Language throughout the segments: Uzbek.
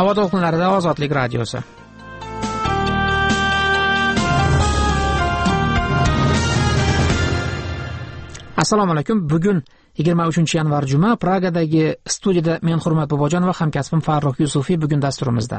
Havo to'lqinlarida Ozodlik radiosi. Assalomu alaykum. Bugun 23-yanvar juma. Pragadagi studiyada men Hurmat Bobojon va hamkasbim Farruh Yusufiy bugun dasturimizda.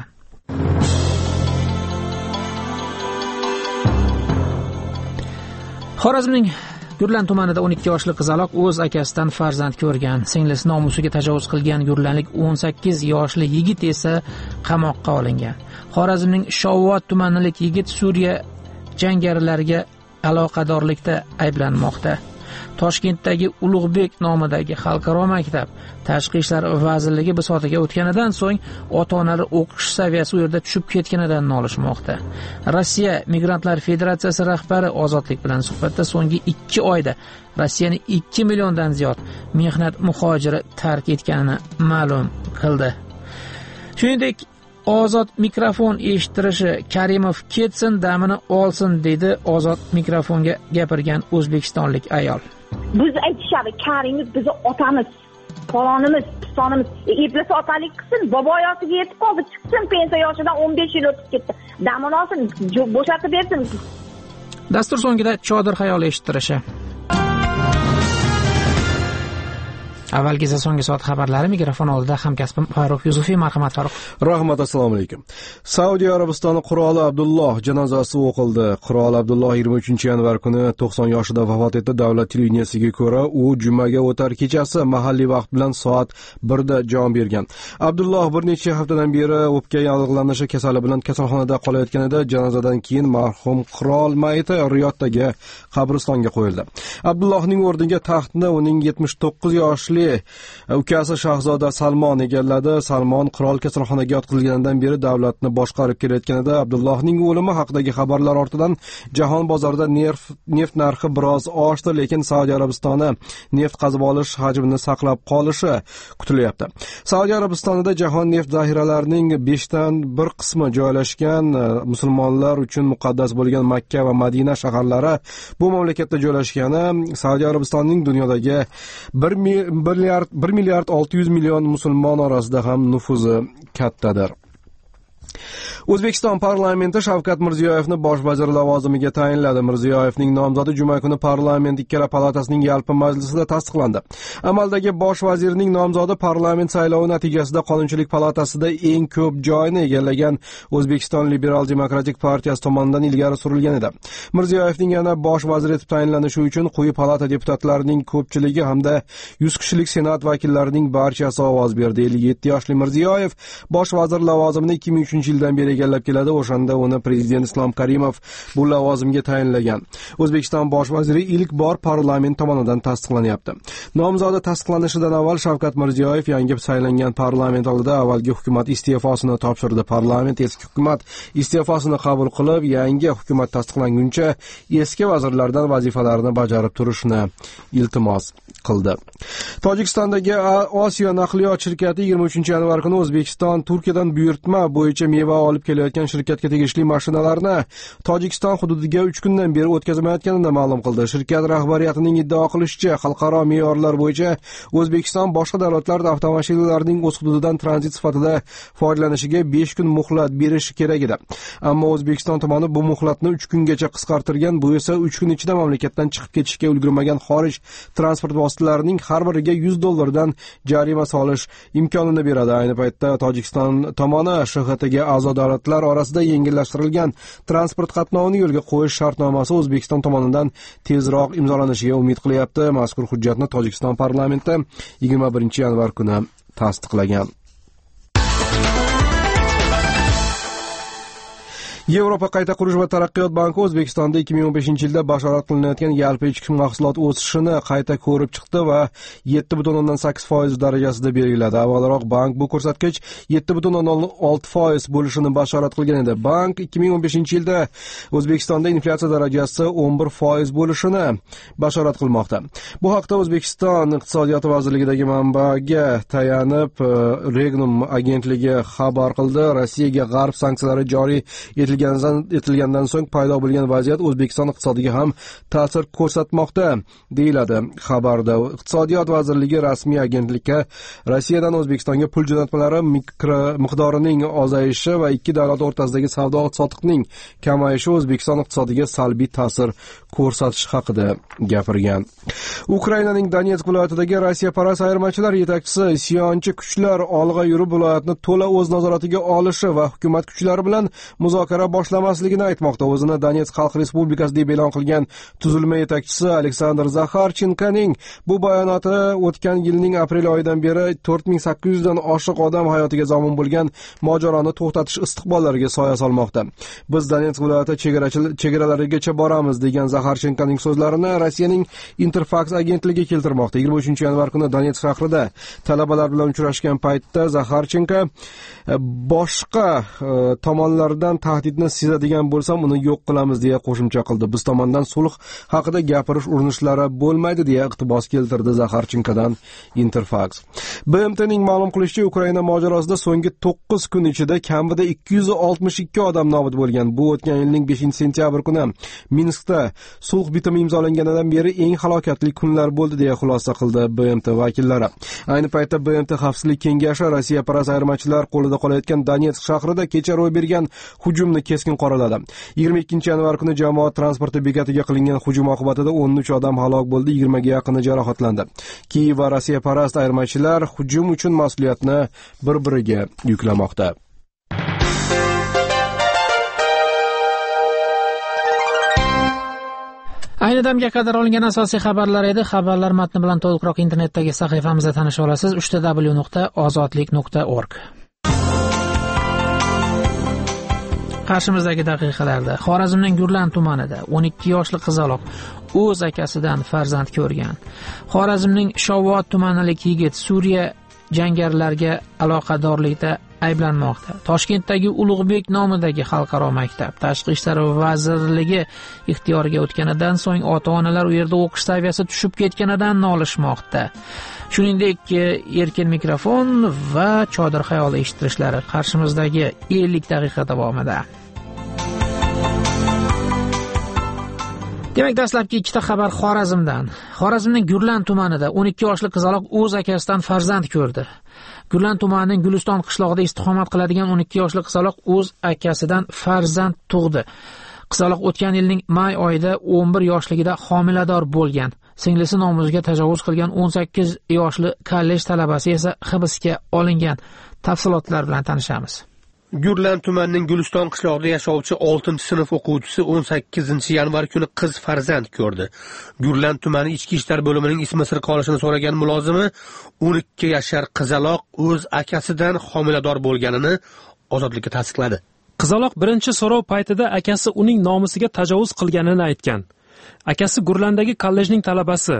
Xorazmning Gurlan tumanida 12 yoshli qizaloq o'z akasidan farzand ko'rgan. Singlisi nomusiga tajovuz qilgan gurlanlik 18 yoshli yigit esa qamoqqa olingan. Xorazmning Shovot tumanlik yigit Suriya jangarilariga aloqadorlikda ayblanmoqda. Toshkentdagi Ulug'bek nomidagi xalqaro maktab Tashqi ishlar vazirligi bisotiga o'tganidan so'ng ota-onalar o'qish saviyasi u yerda tushib ketganidan nolishmoqda. Rossiya Migrantlar Federatsiyasi rahbari Ozodlik bilan suhbatda so'nggi 2 oyda Rossiyani 2 milliondan ziyod mehnat muhojiri tark etganini ma'lum qildi. Shuningdek, Ozod mikrofon eshittirishi Karimov ketsin, damini olsin dedi Ozod mikrofonga gapirgan o'zbekistonlik ayol. Biz aytishadi, Karimov bizni otamiz, falonimiz, pistonimiz, eplasa otalik qilsin, bobo yoshiga yetib qoldi, chiqsin, pensiya yoshidan 15 yil o'tib ketdi. Damini olsin, bo'shatib bersin. Dastur so'ngida chodir xayol eshittirishi. Avvalgi so'nggi soat xabarlari mikrofon oldida hamkasbim Farruh Yusufiy. Marhamat Farruh. Rahmat, assalomu alaykum. Saudiya Arabistoni qiroli Abdulloh janozasi o'qildi. Qirol Abdulloh 23-yanvar kuni 90 yoshida vafot etdi. Davlat televideniyasiga ko'ra, u jumaga o'tar kechasi mahalliy vaqt bilan soat 1 da jon bergan. Abdulloh bir necha haftadan beri o'pka yallig'lanishi kasali bilan kasalxonada qolayotganida janozadan keyin marhum qirol mayiti Riyoddagi qabristonga qo'yildi. Abdullohning o'rniga taxtni uning 79 yoshli ukasi Shahzoda Salmon egalladi. Salmon qirol kasalxonaga yotqizilganidan beri davlatni boshqarib kelayotganida Abdullohning o'limi haqidagi xabarlar ortidan jahon bozorida neft narxi biroz oshdi, lekin Saudiya Arabistoni neft qazib olish hajmini saqlab qolishi kutilyapti. Saudiya Arabistonida jahon neft zaxiralarining 5dan 1 qismi joylashgan. Musulmonlar uchun muqaddas bo'lgan Makka va Madina shaharlari bu mamlakatda joylashgani Saudiya Arabistonining dunyodagi 1 milliard 600 million musulmon orasida ham nufuzi kattadir. O'zbekiston parlamenti Shavkat Mirziyoyevni bosh vazir lavozimiga tayinladi. Mirziyoyevning nomzodi juma kuni parlament ikkala palatasining yalpi majlisida tasdiqlandi. Amaldagi bosh vazirning nomzodi parlament saylovi natijasida Qonunchilik palatasida eng ko'p joyni egallagan O'zbekiston Liberal Demokratik partiyasi tomonidan ilgari surilgan edi. Mirziyoyevning yana bosh vazir etib tayinlanishi uchun quyi palata deputatlarining ko'pchiligi hamda 100 kishilik senat vakillarining barchasi ovoz berdi. 57 yoshli Mirziyoyev bosh vazir lavozimini 2003-yildan beri egallab keladi. O'shanda uni prezident Islom Karimov bu lavozimga tayinlagan. O'zbekiston bosh vaziri ilk bor parlament tomonidan tasdiqlanyapti. Nomzodi tasdiqlanishidan avval Shavkat Mirziyoyev yangi saylangan parlament oldida avvalgi hukumat iste'fosini topshirdi. Parlament eski hukumat iste'fosini qabul qilib, yangi hukumat tasdiqlanguncha eski vazirlardan vazifalarini bajarib turishni iltimos qildi. Tojikistondagi Osiyo naqliyot shirkati 23-yanvar kuni O'zbekiston Turkiyadan buyurtma bo'yicha meva olib kelayotgan shirkatga tegishli mashinalarni Tojikiston hududiga 3 kundan beri o'tkazmayotganini ma'lum qildi. Shirkat rahbariyatining iddao qilishicha, xalqaro me'yorlar bo'yicha O'zbekiston boshqa davlatlar avtomashinalarining o'z hududidan tranzit sifatida foydalanishiga 5 kun muhlat berishi kerak edi. Ammo O'zbekiston tomoni bu muhlatni 3 kungacha qisqartirgan. Bu esa 3 kun ichida mamlakatdan chiqib ketishga ulgurmagan xorij transport vositalarining har biriga $100 jarima solish imkonini beradi. Ayni paytda Tojikiston tomoni SHXTga a'zo davlatlar orasida yengillashtirilgan transport qatnovini yo'lga qo'yish shartnomasi O'zbekiston tomonidan tezroq imzolanishiga umid qilyapti. Mazkur hujjatni Tojikiston parlamenti 21-yanvar kuni tasdiqlagan. Yevropa qayta qurish va taraqqiyot banki O'zbekistonda 2015-yilda bashorat qilinayotgan yalpi ichki mahsulot o'sishini qayta ko'rib chiqdi va 7.8% darajasida belgiladi. Avvalroq bank bu ko'rsatkich 7.6% bo'lishini bashorat qilgan edi. Bank 2015-yilda O'zbekistonda inflyatsiya darajasi 11% bo'lishini bashorat qilmoqda. Bu haqda O'zbekiston iqtisodiyot vazirligidagi manbaga tayanib Regnum agentligi xabar qildi. Rossiyaga g'arb sanksiyalari joriy etilgandan so'ng paydo bo'lgan vaziyat O'zbekiston iqtisodiga ham ta'sir ko'rsatmoqda, deyiladi xabarda. Iqtisodiyot vazirligi rasmiy agentlikka Rossiyadan O'zbekistonga pul jo'natmalari miqdorining ozayishi va ikki davlat o'rtasidagi savdo-sotiqning kamayishi O'zbekiston iqtisodiga salbiy ta'sir ko'rsatishi haqida gapirgan. Ukrainaning Donetsk viloyatidagi Rossiyaparast ayirmachilar yetakchisi isyonchi kuchlar olg'a yurib viloyatni to'la o'z nazoratiga olishi va hukumat kuchlari bilan muzokara boshlamasligini aytmoqda. O'zini Donetsk Xalq Respublikasi deb e'lon qilgan tuzilma yetakchisi Aleksandr Zakharchenkoning bu bayonoti o'tgan yilning aprel oyidan beri 4800 dan oshiq odam hayotiga zomin bo'lgan mojaroni to'xtatish istiqbollariga soya solmoqda. Biz Donetsk viloyati chegaralarigacha boramiz degan Zakharchenkoning so'zlarini Rossiyaning Interfax agentligi keltirmoqda. 23-yanvar kuni Donetsk shahrida talabalar bilan uchrashgan paytda Zakharchenko boshqa tomonlardan tahdidni sezadigan bo'lsam uni yo'q qilamiz deya qo'shimcha qildi. Biz tomondan sulh haqida gapirish urinishlari bo'lmaydi deya iqtibos keltirdi Zakharchenkodan Interfax. BMTning ma'lum qilishicha, Ukraina mojarosida so'nggi 9 kun ichida kamida 262 odam nobud bo'lgan. Bu o'tgan yilning 5-sentyabr kuni Minskda sulh bitimi imzolanganidan beri eng halokatli kunlar bo'ldi deya xulosa qildi BMT vakillari. Ayni paytda BMT Xavfsizlik kengashi Rossiyaparast ayirmachilar qo'lida qolayotgan Donetsk shahrida kecha ro'y bergan hujumni keskin qoraladi. 22-yanvar kuni jamoat transporti bekatiga qilingan hujum oqibatida 13 odam halok bo'ldi, 20 ga yaqini jarohatlandi. Kiyev va Rossiyaparast ayirmachilar hujum uchun mas'uliyatni bir-biriga yuklamoqda. Ayni damga qadar olingan asosiy xabarlar edi. Xabarlar matni bilan to'liqroq internetdagi sahifamizda tanisha olasiz. www.ozodlik.org. Qarshimizdagi daqiqalarda Xorazmning Gurlan tumanida 12 yoshli qizaloq o'z akasidan farzand ko'rgan. Xorazmning Shovot tumanlik yigit Suriya jangarilarga aloqadorlikda ayblanmoqda. Toshkentdagi Ulug'bek nomidagi xalqaro maktab Tashqi ishlar vazirligi ixtiyoriga o'tganidan so'ng ota-onalar u yerda o'qish saviyasi tushib ketganidan nolishmoqda. Shuningdek, erkin mikrofon va chodir xayoli eshittirishlari qarshimizdagi 50 daqiqa davomida. Demak, dastlabki ikkita xabar Xorazmdan. Xorazmning Gurlan tumanida 12 yoshli qizaloq o'z akasidan farzand ko'rdi. Gurlan tumanining Guliston qishlog'ida istiqomat qiladigan 12 yoshli qizaloq o'z akasidan farzand tug'di. Qizaloq o'tgan yilning may oyida 11 yoshligida homilador bo'lgan. Singlisi nomusiga tajovuz qilgan 18 yoshli kollej talabasi esa hibsga olingan. Tafsilotlar bilan tanishamiz. Gurlan tumanining Guliston qishlog'ida yashovchi 6-sinf o'quvchisi 18-yanvar kuni qiz farzand ko'rdi. Gurlan tumani ichki ishlar bo'limining ismi sir qolishini so'ragan mulozimi 12 yashar qizaloq o'z akasidan homilador bo'lganini Ozodlikka tasdiqladi. Qizaloq birinchi so'rov paytida akasi uning nomusiga tajovuz qilganini aytgan. Akasi Gurlandagi kollejning talabasi,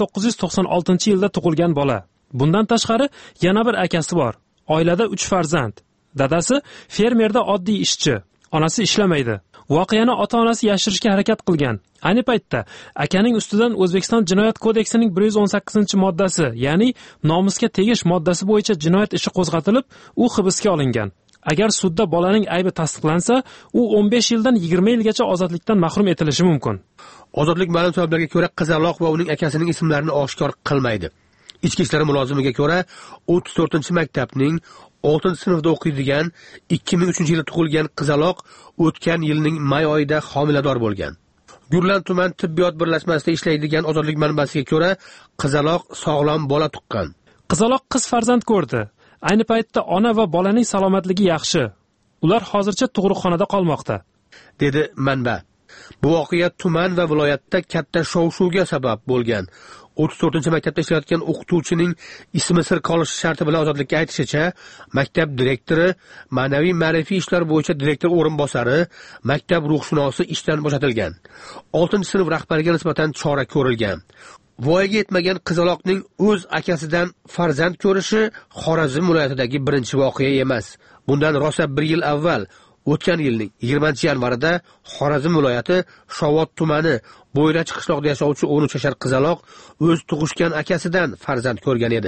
1996-yilda tug'ilgan bola. Bundan tashqari yana bir akasi bor. Oilada 3 farzand. Dadasi fermerda oddiy ishchi, onasi ishlamaydi. Voqeani ota-onasi yashirishga harakat qilgan. Ayni paytda akaning ustidan O'zbekiston Jinoyat kodeksining 118-moddasi, ya'ni nomusga tegish moddasi bo'yicha jinoyat ishi qo'zg'atilib, u hibsga olingan. Agar sudda bolaning aybi tasdiqlansa, u 15 yildan 20 yilgacha ozodlikdan mahrum etilishi mumkin. Ozodlik ma'lum sabablarga ko'ra qizaloq va uning akasining ismlarini oshkor qilmaydi. Ichki ishlar mulozimiga ko'ra 34-maktabning 6-sinfda o'qiydigan 2003-yilda tug'ilgan qizaloq o'tgan yilning may oyida homilador bo'lgan. Gurlan tuman tibbiyot birlashmasida ishlaydigan Ozodlik manbasiga ko'ra qizaloq sog'lom bola tuqqan. Qizaloq qiz farzand ko'rdi. Ayni paytda ona va bolaning salomatligi yaxshi. Ular hozircha tug'ruqxonada qolmoqda, dedi manba. Bu voqea tuman va viloyatda katta shov-shuvga sabab bo'lgan. 34-maktabda ishlayotgan o'qituvchining ismi sir qolishi sharti bilan Ozodlikka aytishicha, maktab direktori, ma'naviy ma'rifiy ishlar bo'yicha direktor o'rinbosari, maktab ruhshunosi ishdan bo'shatilgan. 6-sinf rahbariga nisbatan chora ko'rilgan. Voyaga yetmagan qizaloqning o'z akasidan farzand ko'rishi Xorazm viloyatidagi birinchi voqea emas. Bundan rosa 1 yil avval, o'tgan yilning 20-yanvarida Xorazm viloyati Shovot tumani Bo'yrachi qishlog'ida yashovchi 13 yashar qizaloq o'z tug'ishgan akasidan farzand ko'rgan edi.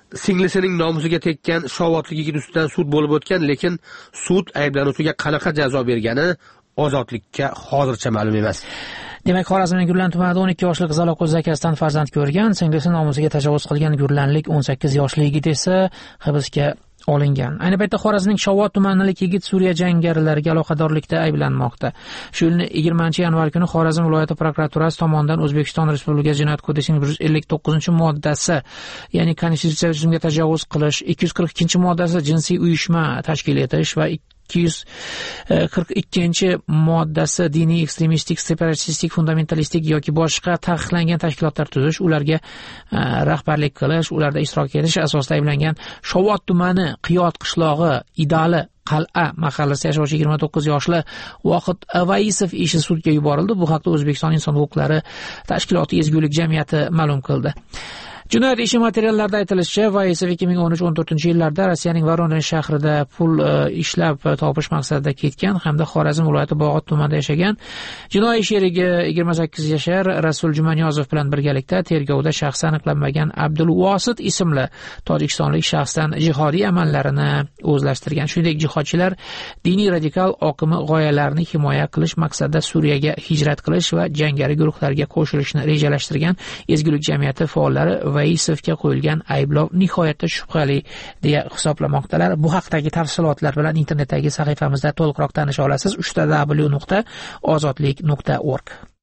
singlisining nomusiga tekkan Shovotli yigit ustidan sud bo'lib o'tgan, lekin sud ayblanuvchiga qanaqa jazo bergani ozodlikka hozircha ma'lum emas. Demak, Xorazmning Gurlan tumanida 12 yoshli qizaloq o'z akasidan farzand ko'rgan, singlisi nomusiga tajovuz qilgan gurlanlik 18 yoshli yigit esa hibsga olingan. Ayni paytda Xorazmning Shovot tumanlik yigit Suriya jangarilariga aloqadorlikda ayblanmoqda. Shu yilning 20-yanvar kuni Xorazm viloyati prokuraturasi tomonidan O'zbekiston Respublikasi Jinoyat kodeksining 159-moddasi, ya'ni konstitutsiyaviy tuzumga tajovuz qilish, 242-moddasi jinsiy uyushma tashkil etish va 242-moddasi diniy ekstremistik, separatistik, fundamentalistik yoki boshqa taqiqlangan tashkilotlar tuzish, ularga rahbarlik qilish, ularda ishtirok etish asosida ayblangan Shovot tumani Qiyot qishlog'i Idali Qal'a mahallasida yashovchi 29 yoshli Vohid Avaisov ishi sudga yuborildi. Bu haqda O'zbekiston Inson huquqlari tashkiloti ezgulik jamiyati ma'lum qildi. Jinoyat ishi materiallarida aytilishicha, Vaisov 2013-14-yillarda Rossiyaning Voronezh shahrida pul ishlab topish maqsadida ketgan hamda Xorazm viloyati Bog'ot tumanida yashagan. Jinoiy sherigi 28 yashar Rasul Jumaniyozov bilan birgalikda tergovda shaxsi aniqlanmagan Abdulvosit ismli tojikistonlik shaxsdan jihodiy amallarini o'zlashtirgan. Shuningdek, jihodchilar diniy radikal oqimi g'oyalarini himoya qilish maqsadida Suriyaga hijrat qilish va jangari guruhlarga qo'shilishni rejalashtirgan. Ezgulik jamiyati faollari Vaisovga qo'yilgan ayblov nihoyatda shubhali deya hisoblamoqdalar. Bu haqdagi tafsilotlar bilan internetdagi sahifamizda to'liqroq tanisha olasiz. www.ozodlik.org.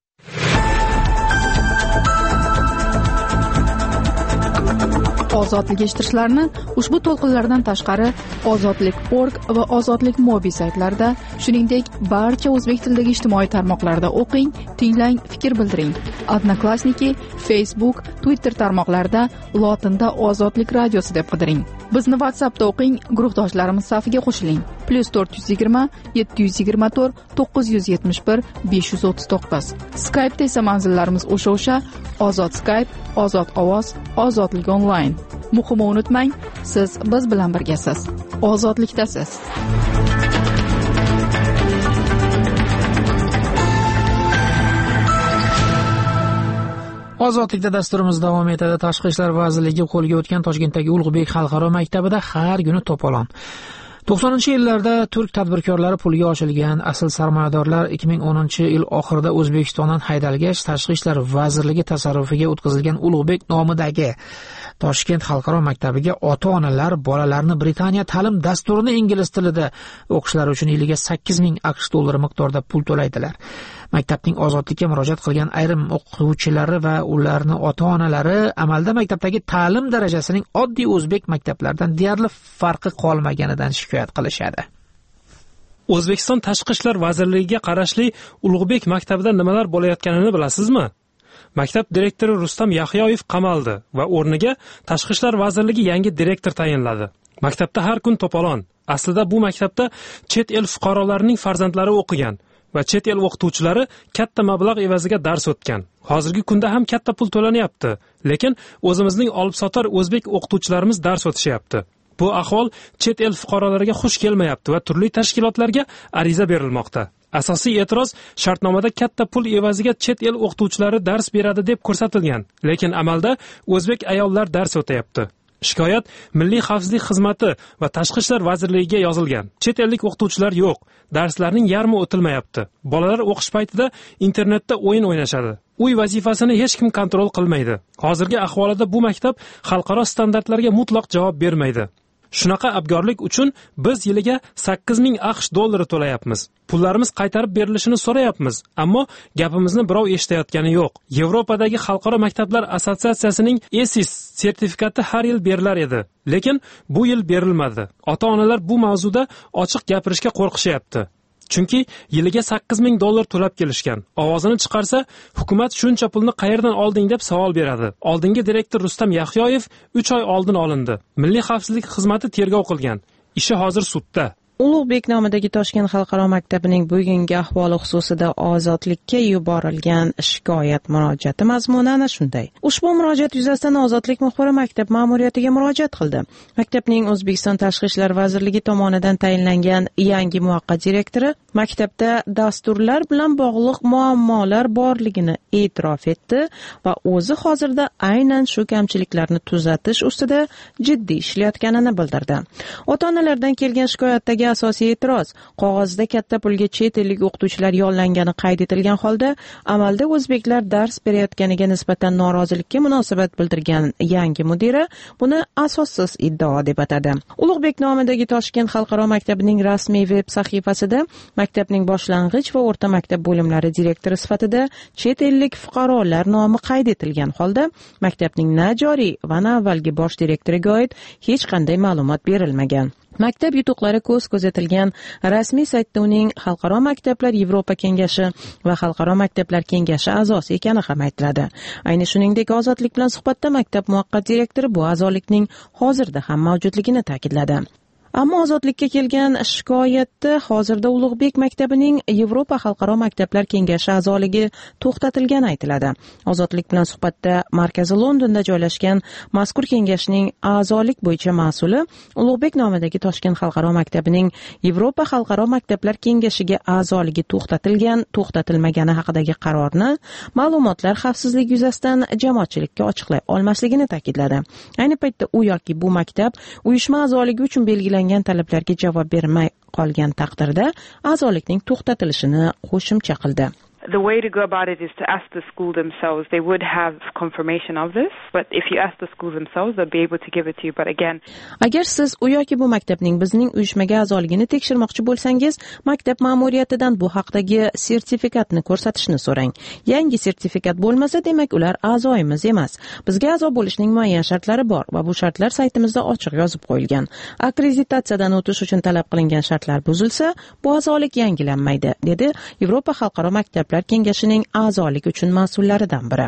Ozodlik eshittirishlarni ushbu to'lqinlardan tashqari ozodlik.org va ozodlik mobil saytlarida, shuningdek barcha o'zbek tilidagi ijtimoiy tarmoqlarda o'qing, tinglang, fikr bildiring. Odnoklassniki, Facebook, Twitter tarmoqlarida lotinda Ozodlik radiosi deb qidiring. Bizni WhatsAppda o'qing, guruhdoshlarimiz safiga qo'shiling. +420 724 971 539. Skype'da esa manzillarimiz o'sha Ozod Skype, Ozod ovoz, Ozodlik onlayn. Muhimi unutmang, siz biz bilan birgasiz. Ozodlikdasiz. Ozodlikda dasturimiz davom etadi. Tashqi ishlar vazirligi qo'lga o'tgan Toshkentdagi Ulug'bek xalqaro maktabida har kuni to'polon. 90-yillarda turk tadbirkorlari pulga ochilgan, asl sarmoyadorlar 2010-yil oxirida O'zbekistondan haydalgach, Tashqi ishlar vazirligi tasarrufiga o'tkazilgan Ulug'bek nomidagi Toshkent xalqaro maktabiga ota-onalar bolalarni Britaniya ta'lim dasturini ingliz tilida o'qishlari uchun yiliga 8,000 AQSh dollari miqdorida pul to'laydilar. Maktabning ozodlikka murojaat qilgan ayrim o'quvchilari va ularning ota-onalari amalda maktabdagi ta'lim darajasining oddiy o'zbek maktablaridan deyarli farqi qolmaganidan shikoyat qilishadi. O'zbekiston Tashqi ishlar vazirligiga qarashli Ulug'bek maktabida nimalar bo'layotganini bilasizmi? Maktab direktori Rustam Yahyoyev qamaldi va o'rniga Tashqi ishlar vazirligi yangi direktor tayinladi. Maktabda har kun to'polon. Aslida bu maktabda chet el fuqarolarining farzandlari o'qigan va chet el o'qituvchilari katta mablag' evaziga dars o'tgan. Hozirgi kunda ham katta pul to'lanyapti, lekin o'zimizning olib-sotar o'zbek o'qituvchilarimiz dars o'tishyapti. Bu ahvol chet el fuqarolariga xush kelmayapti va turli tashkilotlarga ariza berilmoqda. Asosiy e'tiroz shartnomada katta pul evaziga chet el o'qituvchilari dars beradi deb ko'rsatilgan, lekin amalda o'zbek ayollar dars o'tayapti. Shikoyat Milliy xavfsizlik xizmati va Tashqi ishlar vazirligiga yozilgan. Chet ellik o'qituvchilar yo'q, darslarning yarmi o'tilmayapti. Bolalar o'qish paytida internetda o'yin o'ynashadi. Uy vazifasini hech kim kontrol qilmaydi. Hozirgi ahvolida bu maktab xalqaro standartlarga mutlaq javob bermaydi. Shunaqa abgorlik uchun biz yiliga 8,000 AQSh dollari to'layapmiz. Pullarimiz qaytarib berilishini so'rayapmiz, ammo gapimizni birov eshitayotgani yo'q. Yevropadagi xalqaro maktablar assotsiatsiyasining ESIS sertifikati har yil berilar edi, lekin bu yil berilmadi. Ota-onalar bu mavzuda ochiq gapirishga qo'rqishyapti. Chunki yiliga 8,000 dollar to'lab kelishgan. Ovozini chiqarsa, hukumat shuncha pulni qayerdan olding deb savol beradi. Oldingi direktor Rustam Yahyoyev 3 oy oldin olindi. Milliy xavfsizlik xizmati tergov qilgan. Ishi hozir sudda. Ulug'bek nomidagi Toshkent xalqaro maktabining bugungi ahvoli xususida Ozodlikka yuborilgan shikoyat murojaati mazmuni ana shunday. Ushbu murojaat yuzasidan Ozodlik muxbiri maktab ma'muriyatiga murojaat qildi. Maktabning O'zbekiston Tashqi ishlar vazirligi tomonidan tayinlangan yangi muvaqqat direktori maktabda dasturlar bilan bog'liq muammolar borligini e'tirof etdi va o'zi hozirda aynan shu kamchiliklarni tuzatish ustida jiddiy ishlayotganini bildirdi. Ota-onalardan kelgan shikoyatdagi asosiy e'tiroz qog'ozda katta pulga chet ellik o'qituvchilar yollangani qayd etilgan holda amalda o'zbeklar dars berayotganiga nisbatan norozilikka munosabat bildirgan yangi mudira buni asossiz iddao deb atadi. Ulug'bek nomidagi Toshkent xalqaro maktabining rasmiy veb sahifasida maktabning boshlang'ich va o'rta maktab bo'limlari direktori sifatida chet ellik fuqarolar nomi qayd etilgan holda maktabning na joriy va na avvalgi bosh direktoriga oid hech qanday ma'lumot berilmagan. Maktab yutuqlari ko'z ko'zatilgan rasmiy saytda uning Xalqaro maktablar Yevropa kengashi va Xalqaro maktablar kengashi a'zosi ekani ham aytiladi. Ayni shuningdek, Ozodlik bilan suhbatda maktab muvaqqat direktori bu a'zolikning hozirda ham mavjudligini ta'kidladi. Ammo Ozodlikka kelgan shikoyatda hozirda Ulug'bek maktabining Yevropa xalqaro maktablar kengashi a'zoligi to'xtatilgani aytiladi. Ozodlik bilan suhbatda markazi Londonda joylashgan mazkur kengashning a'zolik bo'yicha mas'uli Ulug'bek nomidagi Toshkent xalqaro maktabining Yevropa xalqaro maktablar kengashiga a'zoligi to'xtatilmagani haqidagi qarorni ma'lumotlar xavfsizligi yuzasidan jamoatchilikka ochiqlay olmasligini ta'kidladi. Ayni paytda u yoki bu maktab uyushma a'zoligi uchun belgilangan talablarga javob bermay qolgan taqdirda a'zolikning to'xtatilishini qo'shimcha qildi. The way to go about it is to ask the school themselves. They would have confirmation of this, but if you ask the school themselves, they'll be able to give it to you. But again, agar siz u yoki bu maktabning bizning uyushmaga a'zoligini tekshirmoqchi bo'lsangiz, maktab ma'muriyatidan bu haqdagi sertifikatni ko'rsatishni so'rang. Yangi sertifikat bo'lmasa, demak ular a'zoyimiz emas. Bizga a'zo bo'lishning muayyan shartlari bor va bu shartlar saytimizda ochiq yozib qo'yilgan. Akkreditatsiyadan o'tish uchun talab qilingan shartlar buzilsa, bu a'zolik yangilanmaydi, dedi Yevropa xalqaro maktablar kengashining a'zolik uchun mas'ullaridan biri.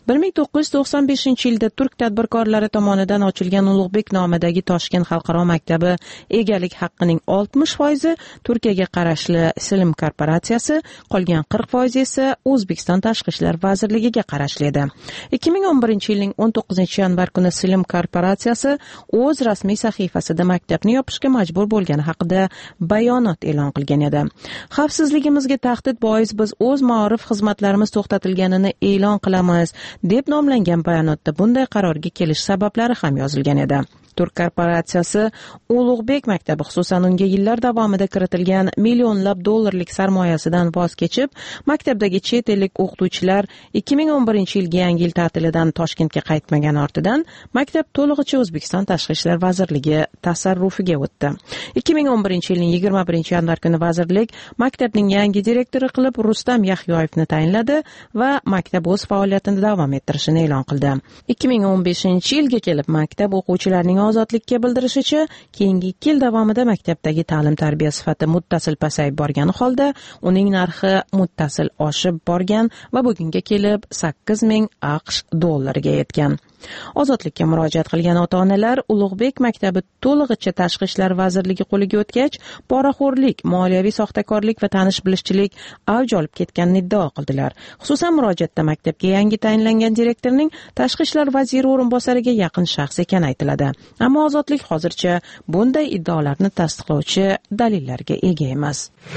1995-yilda turk tadbirkorlari tomonidan ochilgan Ulug'bek nomidagi Toshkent xalqaro maktabi egalik haqqining 60% Turkiyaga qarashli Silim korporatsiyasi, qolgan 40% esa O'zbekiston Tashqi ishlar vazirligiga qarashli edi. 2011-yilning 19-yanvar kuni Silim korporatsiyasi o'z rasmiy sahifasida maktabni yopishga majbur bo'lgani haqida bayonot e'lon qilgan edi. Xavfsizligimizga tahdid bois biz o'z ma'rif xizmatlarimiz to'xtatilganini e'lon qilamiz deb nomlangan bayonotda bunday qarorga kelish sabablari ham yozilgan edi. Turk korporatsiyasi Ulug'bek maktabi, xususan unga yillar davomida kiritilgan millionlab dollarlik sarmoyasidan voz kechib, maktabdagi chet ellik o'qituvchilar 2011-yilgi yangi yil ta'tilidan Toshkentga qaytmagan ortidan maktab to'lig'icha O'zbekiston Tashqi ishlar vazirligi tasarrufiga o'tdi. 2011-yilning 21-yanvar kuni vazirlik maktabning yangi direktori qilib Rustam Yahyoyevni tayinladi va maktab o'z faoliyatini davom ettirishini e'lon qildi. 2015-yilga kelib maktab o'quvchilarining Ozodlikka bildirishicha, keyingi 2 yil davomida maktabdagi ta'lim-tarbiya sifati muttasil pasayib borgani holda, uning narxi muttasil oshib borgan va bugunga kelib 8000 AQSh dollariga yetgan. Ozodlikka murojaat qilgan ota-onalar Ulug'bek maktabi to'lig'icha Tashqi ishlar vazirligi qo'liga o'tgach, poraxo'rlik, moliyaviy soxtakorlik va tanish-bilishchilik avj olib ketganini iddao qildilar. Xususan murojaatda maktabga yangi tayinlangan direktorning Tashqi ishlar vaziri o'rinbosariga yaqin shaxs ekani aytiladi. Ammo Ozodlik hozircha bunday iddaolarni tasdiqlovchi dalillarga ega emas.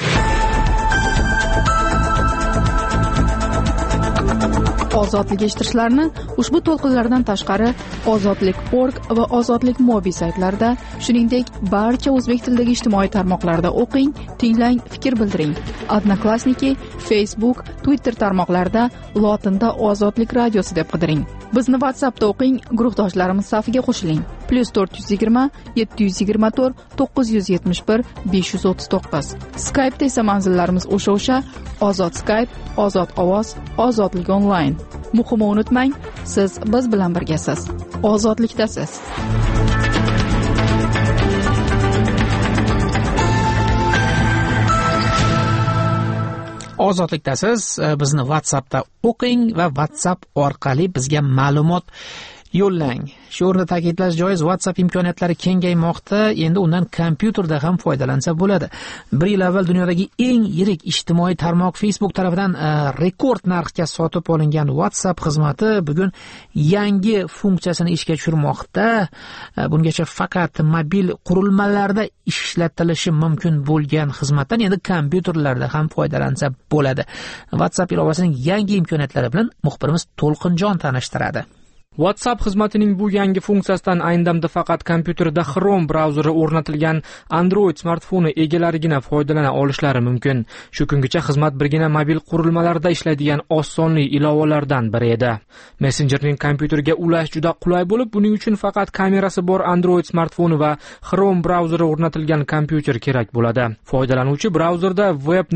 Ozodlik eshittirishlarni ushbu to'lqinlardan tashqari ozodlik.org va ozodlik mobil saytlarida, shuningdek barcha o'zbek tilidagi ijtimoiy tarmoqlarda o'qing, tinglang, fikr bildiring. Odnoklassniki, Facebook, Twitter tarmoqlarida lotinda Ozodlik radiosi deb qidiring. Bizni WhatsAppda o'qing, guruhdoshlarimiz safiga qo'shiling. +420 724 971 539. Skype'da esa manzillarimiz o'sha Ozod Skype, Ozod ovoz, Ozodlik onlayn. Muhimi unutmang, siz biz bilan birgasiz. Ozodlikdasiz. Ozodlikdasiz. Bizni WhatsAppda o'qing va WhatsApp orqali bizga ma'lumot yo'llang. Shu o'rinda ta'kidlash joiz, WhatsApp imkoniyatlari kengaymoqda, endi undan kompyuterda ham foydalansa bo'ladi. 1 yil avval dunyodagi eng yirik ijtimoiy tarmoq Facebook tarafidan rekord narxga sotib olingan WhatsApp xizmati bugun yangi funksiyasini ishga tushirmoqda. Bungacha faqat mobil qurilmalarda ishlatilishi mumkin bo'lgan xizmatdan endi kompyuterlarda ham foydalansa bo'ladi. WhatsApp ilovasining yangi imkoniyatlari bilan muxbirimiz To'lqinjon tanishtiradi. WhatsApp xizmatining bu yangi funksiyasidan ayni damda faqat kompyuterda Chrome brauzeri o'rnatilgan Android smartfoni egalarigina foydalana olishlari mumkin. Shu kungacha xizmat birgina mobil qurilmalarda ishlaydigan osonli ilovalardan biri edi. Messengerning kompyuterga ulash juda qulay bo'lib, buning uchun faqat kamerasi bor Android smartfoni va Chrome brauzeri o'rnatilgan kompyuter kerak bo'ladi. Foydalanuvchi brauzerda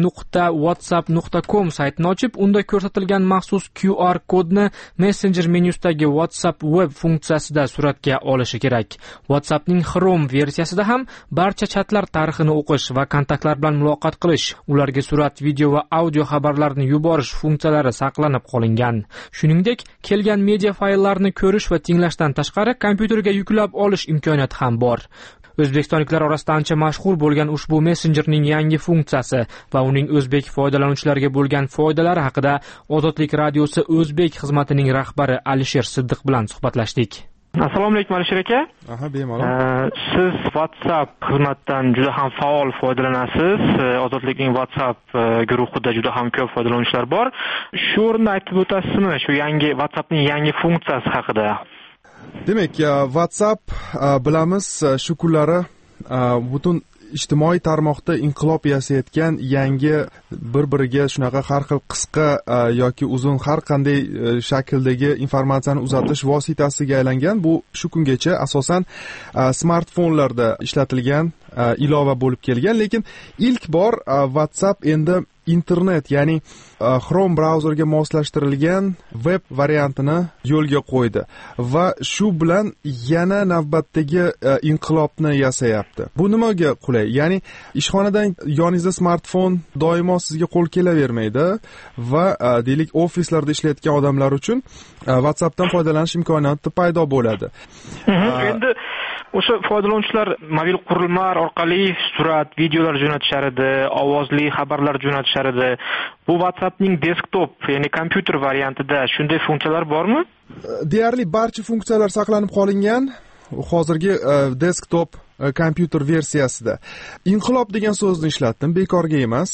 web.whatsapp.com saytini ochib, unda ko'rsatilgan maxsus QR kodni Messenger menyusidagi WhatsApp web funksiyasida suratga olishi kerak. WhatsAppning Chrome versiyasida ham barcha chatlar tarixini o'qish va kontaktlar bilan muloqot qilish, ularga surat, video va audio xabarlarni yuborish funksiyalari saqlanib qolingan. Shuningdek, kelgan media fayllarni ko'rish va tinglashdan tashqari kompyuterga yuklab olish imkoniyati ham bor. O'zbekistonliklar orasida ancha mashhur bo'lgan ushbu messenjerning yangi funksiyasi va uning o'zbek foydalanuvchilariga bo'lgan foydalari haqida Ozodlik radiosi O'zbek xizmatining rahbari Alisher Siddiq bilan suhbatlashdik. Assalomu alaykum Alisher aka. Bemalol. Siz WhatsApp xizmatidan juda ham faol foydalanasiz. Ozodlikning WhatsApp guruhida juda ham ko'p foydalanuvchilar bor. Shu o'rinda aytib o'tasizmi shu yangi WhatsAppning yangi funksiyasi haqida? Demak, WhatsApp bilamiz, shu kunlari butun ijtimoiy tarmoqda inqilob yasayotgan yangi bir-biriga shunaqa har xil qisqa yoki uzun har qanday shakldagi informatsiyani uzatish vositasiga aylangan. Bu shu kungacha asosan smartfonlarda ishlatilgan ilova bo'lib kelgan, lekin ilk bor WhatsApp endi internet, ya'ni Chrome brauzerga moslashtirilgan web variantini yo'lga qo'ydi va shu bilan yana navbatdagi inqilobni yasayapti. Bu nimaga qulay? Ya'ni ishxonadan yoningizda smartfon doimo sizga qo'l kelavermaydi va deylik ofislarda ishlayotgan odamlar uchun WhatsAppdan foydalanish imkoniyati paydo bo'ladi. Endi o'sha foydalanuvchilar mobil qurilmalar orqali surat, videolar jo'natishar edi, ovozli xabarlar jo'natishar edi. Bu WhatsAppning desktop, ya'ni kompyuter variantida shunday funksiyalar bormi? Deyarli barcha funksiyalar saqlanib qolingan hozirgi desktop kompyuter versiyasida. Inqilob degan so'zni ishlatdim, bekorga emas.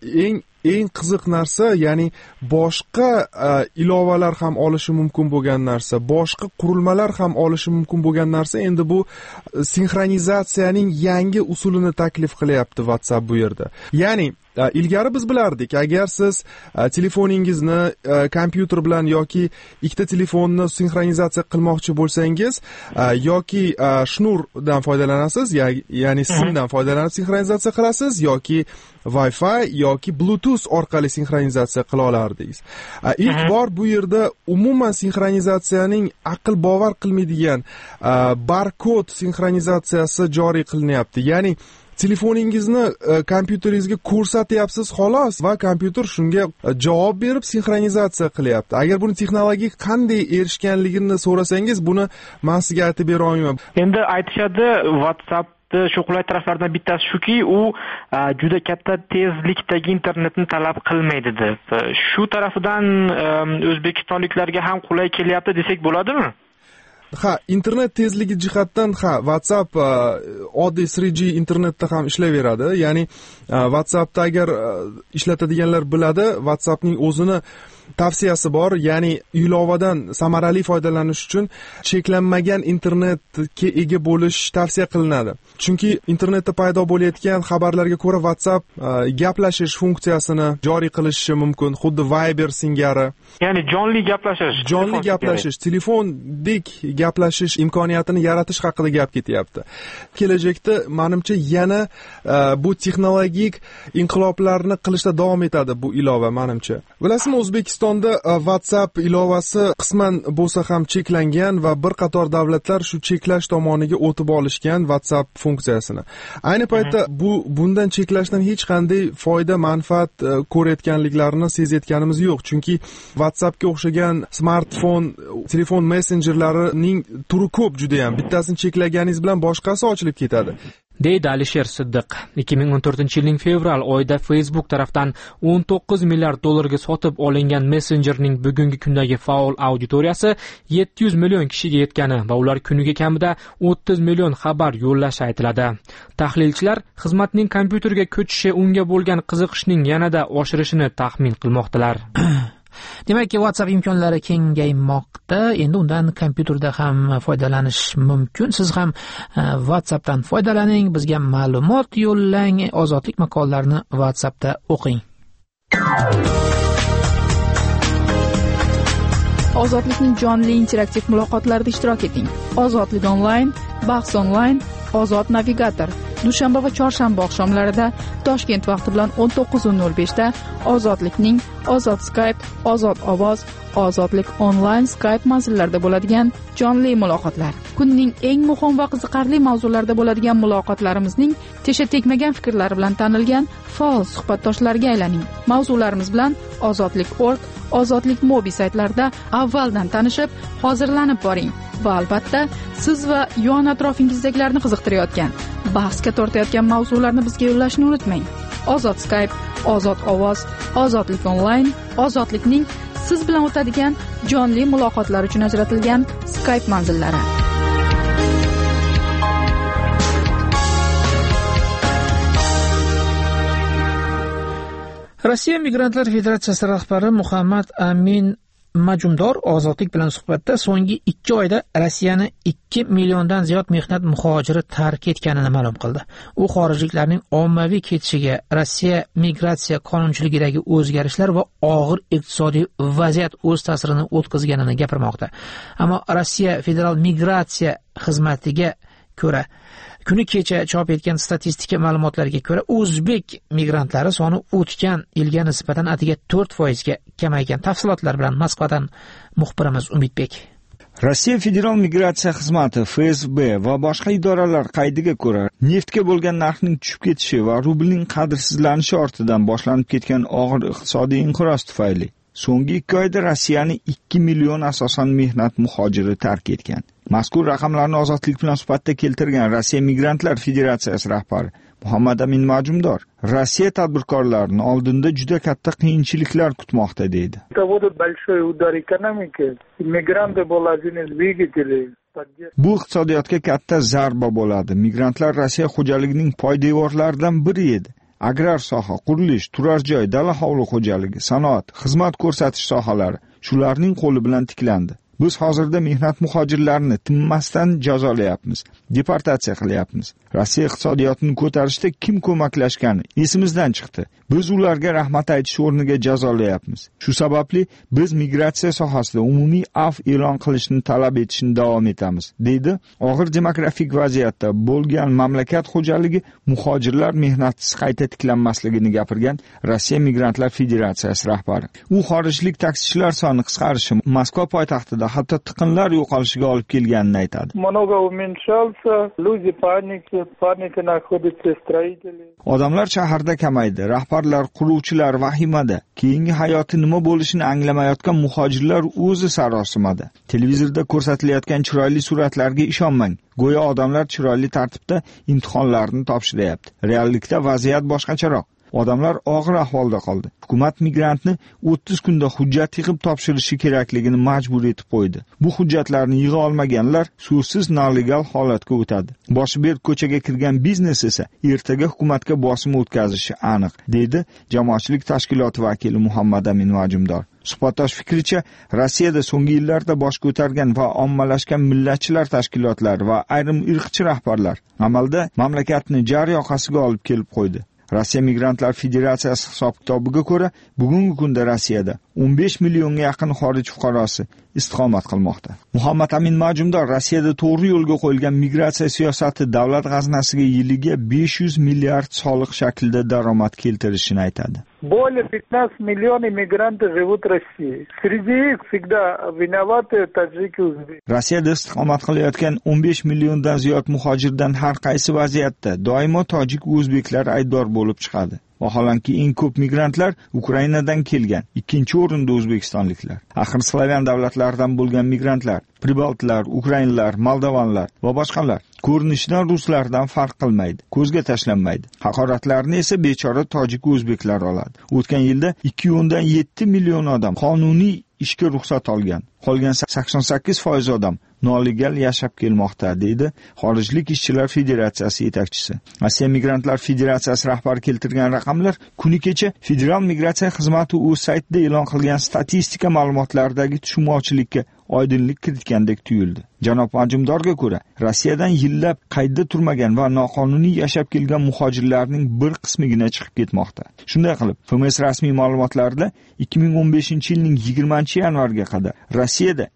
Eng qiziq narsa, ya'ni boshqa ilovalar ham olishi mumkin bo'lgan narsa, boshqa qurilmalar ham olishi mumkin bo'lgan narsa, endi bu sinxronizatsiyaning yangi usulini taklif qilyapti WhatsApp bu yerda. Ya'ni ilgari biz bilardik, agar siz telefoningizni kompyuter bilan yoki ikkita telefonni sinxronizatsiya qilmoqchi bo'lsangiz yoki shnurdan foydalanasiz, ya'ni simdan foydalanib sinxronizatsiya qilasiz yoki Wi-Fi yoki Bluetooth orqali sinxronizatsiya qila olardingiz. Ilk bor bu yerda umuman sinxronizatsiyaning aql bovar qilmaydigan barkod sinxronizatsiyasi joriy qilinyapti. Ya'ni telefoningizni kompyuteringizga ko'rsatyapsiz xolos va kompyuter shunga javob berib sinxronizatsiya qilyapti. Agar buni texnologik qanday erishganligini so'rasangiz, buni men sizga aytib bera olmayman. Endi aytishadi WhatsApp shu qulay taraflardan bittasi shuki, u juda katta tezlikdagi internetni talab qilmaydi deb. Shu tarafidan o'zbekistonliklarga ham qulay kelyapti desak bo'ladimi? Internet tezligi jihatdan WhatsApp oddiy 3G internetda ham ishlayveradi. Ya'ni WhatsAppda agar ishlatadiganlar biladi, WhatsAppning o'zini tavsiyasi bor, ya'ni ilovadan samarali foydalanish uchun cheklanmagan internetga ega bo'lish tavsiya qilinadi. Chunki internetda paydo bo'layotgan xabarlarga ko'ra WhatsApp gaplashish funksiyasini joriy qilishi mumkin, xuddi Viber singari. Ya'ni jonli gaplashish, telefondek gaplashish imkoniyatini yaratish haqida gap ketyapti. Kelajakda menimcha yana bu texnologik inqiloblarni qilishda davom etadi bu ilova menimcha. Bilasizmi, O'zbekiston O'zbekistonda WhatsApp ilovasi qisman bo'lsa ham cheklangan va bir qator davlatlar shu cheklash tomoniga o'tib olishgan WhatsApp funksiyasini. Ayni paytda bundan cheklashdan hech qanday foyda, manfaat ko'rayotganliklarini sezayotganimiz yo'q, chunki WhatsAppga o'xshagan smartfon, telefon messenjerlarining turi ko'p juda ham. Bittasini cheklaganingiz bilan boshqasi ochilib ketadi. deydi Alisher Siddiq. 2014-yilning fevral oyida Facebook tarafdan 19 milliard dollarga sotib olingan messenjerning bugungi kundagi faol auditoriyasi 700 million kishiga yetgani va ular kuniga kamida 30 million xabar yo'llashi aytiladi. Tahlilchilar xizmatning kompyuterga ko'chishi unga bo'lgan qiziqishning yanada oshirishini taxmin qilmoqdalar. Demak, WhatsApp imkonlari kengaymoqda. Endi undan kompyuterda ham foydalanish mumkin. Siz ham WhatsAppdan foydalaning, bizga ma'lumot yo'llang, ozodlik maqollarini WhatsAppda o'qing. Ozodlikning jonli interaktiv muloqotlarida ishtirok eting. Ozodlik onlayn, bahs onlayn, Ozod navigator. Dushanba va chorshanba oqshomlarida Toshkent vaqti bilan 19:05 da Ozodlikning Ozod Skype, Ozod ovoz, Ozodlik onlayn Skype manzillarida bo'ladigan jonli muloqotlar. Kunning eng muhim va qiziqarli mavzularida bo'ladigan muloqotlarimizning tesha tegmagan fikrlari bilan tanilgan faol suhbatdoshlarga aylaning. Mavzularimiz bilan ozodlik.org, Ozodlik Mobi saytlarida avvaldan tanishib, hozirlanib boring. Va albatta, siz va yon atrofingizdagilarni qiziqtirayotgan, bahsga tortayotgan mavzularni bizga yo'llashni unutmang. Ozod Skype, Ozod ovoz, Ozodlik onlayn, Ozodlikning siz bilan o'tadigan jonli muloqotlar uchun ajratilgan Skype manzillari. Rossiya Migrantlar Federatsiyasi rahbari Muhammad Amin Majumdor ozodlik bilan suhbatda so'nggi 2 oyda Rossiyani 2 milliondan ziyod mehnat muhojiri tark etganini ma'lum qildi. U xorijliklarning ommaviy ketishiga, Rossiya migratsiya qonunchiligidagi o'zgarishlar va og'ir iqtisodiy vaziyat o'z ta'sirini o'tkazganini gapirmoqda. Ammo Rossiya Federal migratsiya xizmatiga ko'ra, kuni kecha chop etgan statistika ma'lumotlariga ko'ra, o'zbek migrantlari soni o'tgan yilga nisbatan atigi 4% ga kamaygan. Tafsilotlar bilan Moskvadan muxbirimiz Umidbek. Rossiya Federal migratsiya xizmati FSB va boshqa idoralar qaydiga ko'ra, neftga bo'lgan narxning tushib ketishi va rublning qadrsizlanishi ortidan boshlanib ketgan og'ir iqtisodiy inqiroz tufayli so'nggi 2 oyda Rossiyani 2 million asosan mehnat muhojiri tark etgan. Mazkur raqamlarni ozodlik bilan suhbatda keltirgan Rossiya Migrantlar Federatsiyasi rahbari Muhammad Amin Majumdor Rossiya tadbirkorlarini oldinda juda katta qiyinchiliklar kutmoqda deydi. Bu iqtisodiyotga katta zarba bo'ladi. Migrantlar Rossiya xo'jaligining poydevorlaridan biri edi. Agrar soha, qurilish, turar joy, dala hovli xo'jaligi, sanoat, xizmat ko'rsatish sohalari shularning qo'li bilan tiklandi. Biz hozirda mehnat muhojirlarini tinmasdan jazolayapmiz, deportatsiya qilyapmiz. Rossiya iqtisodiyotini ko'tarishda kim ko'maklashgani esimizdan chiqdi. Biz ularga rahmat aytish o'rniga jazolayapmiz. Shu sababli biz migratsiya sohasida umumiy af e'lon qilishni talab etishni davom etamiz, deydi og'ir demografik vaziyatda bo'lgan mamlakat xo'jaligi muhojirlar mehnatsiz qayta tiklanmasligini gapirgan Rossiya Migrantlar Federatsiyasi rahbari. U xorijlik taksichilar soni qisqarishi Moskva poytaxtida hatto tiqinlar yo'qolishiga olib kelganini aytadi. Odamlar shaharda kamaydi, rahbarlar, quruvchilar vahimada. Keyingi hayoti nima bo'lishini anglamayotgan muhojirlar o'zi sarosimada. Televizorda ko'rsatilayotgan chiroyli suratlarga ishonmang. Go'yo odamlar chiroyli tartibda imtihonlarni topshiryapti. Reallikda vaziyat boshqacharoq. Odamlar og'ir ahvolda qoldi. Hukumat migrantni 30 kunda hujjat yig'ib topshirishi kerakligini majbur etib qo'ydi. Bu hujjatlarni yig'a olmaganlar suvsiz nolegal holatga o'tadi. Boshi berk ko'chaga kirgan biznes esa ertaga hukumatga bosim o'tkazishi aniq, deydi jamoatchilik tashkiloti vakili Muhammad Amin Majumdor. Suhbatdosh fikricha, Rossiyada so'nggi yillarda bosh ko'targan va ommalashgan millatchilar tashkilotlari va ayrim irqchi rahbarlar amalda mamlakatni jar yoqasiga olib kelib qo'ydi. Rossiya Migrantlar Federatsiyasi hisob-kitobiga ko'ra, bugungi kunda Rossiyada 15 millionga yaqin xorij fuqarosi istiqomat qilmoqda. Muhammad Amin Majumdor Rossiyada to'g'ri yo'lga qo'yilgan migratsiya siyosati davlat g'aznasiga yiliga 500 milliard soliq shaklida daromad keltirishini aytadi. Более 15 миллионов иммигрантов живут в России. Среди них всегда виноваты таджики и узбеки. Rossiyada istiqomat qilayotgan 15 milliondan ziyod muhojirdan har qaysi vaziyatda doimo tojik va o'zbeklar aybdor bo'lib chiqadi. Vaholanki eng ko'p migrantlar Ukrainadan kelgan, ikkinchi o'rinda o'zbekistonliklar. Axir Slavian davlatlaridan bo'lgan migrantlar, pribaltlar, ukrainlar, moldovanlar va boshqalar ko'rinishidan ruslardan farq qilmaydi, ko'zga tashlanmaydi. Haqoratlarni esa bechora tojik va o'zbeklar oladi. O'tgan yilda 2.7 million odam qonuniy ishga ruxsat olgan. Qolgan 88% odam nolegal yashab kelmoqda, deydi Xorijlik ishchilar federatsiyasi yetakchisi. Rossiya migrantlar federatsiyasi rahbari keltirgan raqamlar kuni kecha Federal migratsiya xizmati o'z saytida e'lon qilgan statistika ma'lumotlaridagi tushunmovchilikka oydinlik kiritgandek tuyuldi. Janob Majumdorga ko'ra, Rossiyadan yillab qaydda turmagan va noqonuniy yashab kelgan muhojirlarning bir qismigina chiqib ketmoqda. Shunday qilib, FMS rasmiy ma'lumotlarida 2015-yilning 20-yanvarga qadar Rossiyada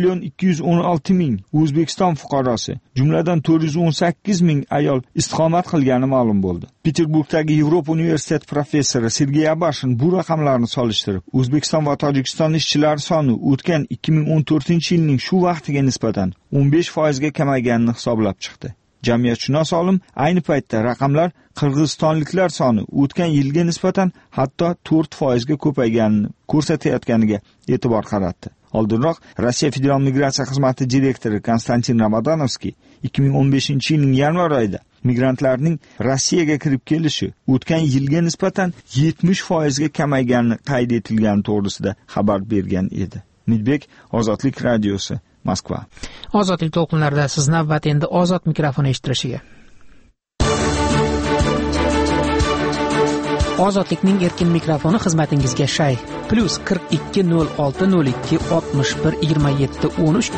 2.216.000 O'zbekiston fuqarosi, jumladan 418.000 ayol istiqomat qilgani ma'lum bo'ldi. Peterburgdagi Yevropa universiteti professori Sergey Abashin bu raqamlarni solishtirib, O'zbekiston va Tojikiston ishchilari soni o'tgan 2014-yilning shu vaqtiga nisbatan 15% ga kamayganini hisoblab chiqdi. Jamiyatshunos olim ayni paytda raqamlar qirg'izistonliklar soni o'tgan yilga nisbatan hatto 4% ga ko'payganini ko'rsatayotganiga e'tibor qaratdi. Oldinroq Rossiya Federal migratsiya xizmati direktori Konstantin Ramadonovskiy 2015-yilning yanvar oyida migrantlarning Rossiyaga kirib kelishi o'tgan yilga nisbatan 70% ga kamaygani qayd etilgani to'g'risida xabar bergan edi. Midbek, Ozodlik radiosi, Moskva. Ozodlik to'lqinlarida siz navbat endi ozod mikrofoni eshittirishiga. Ozodlikning erkin mikrofoni xizmatingizga shay. +42 06 02 61 27 13.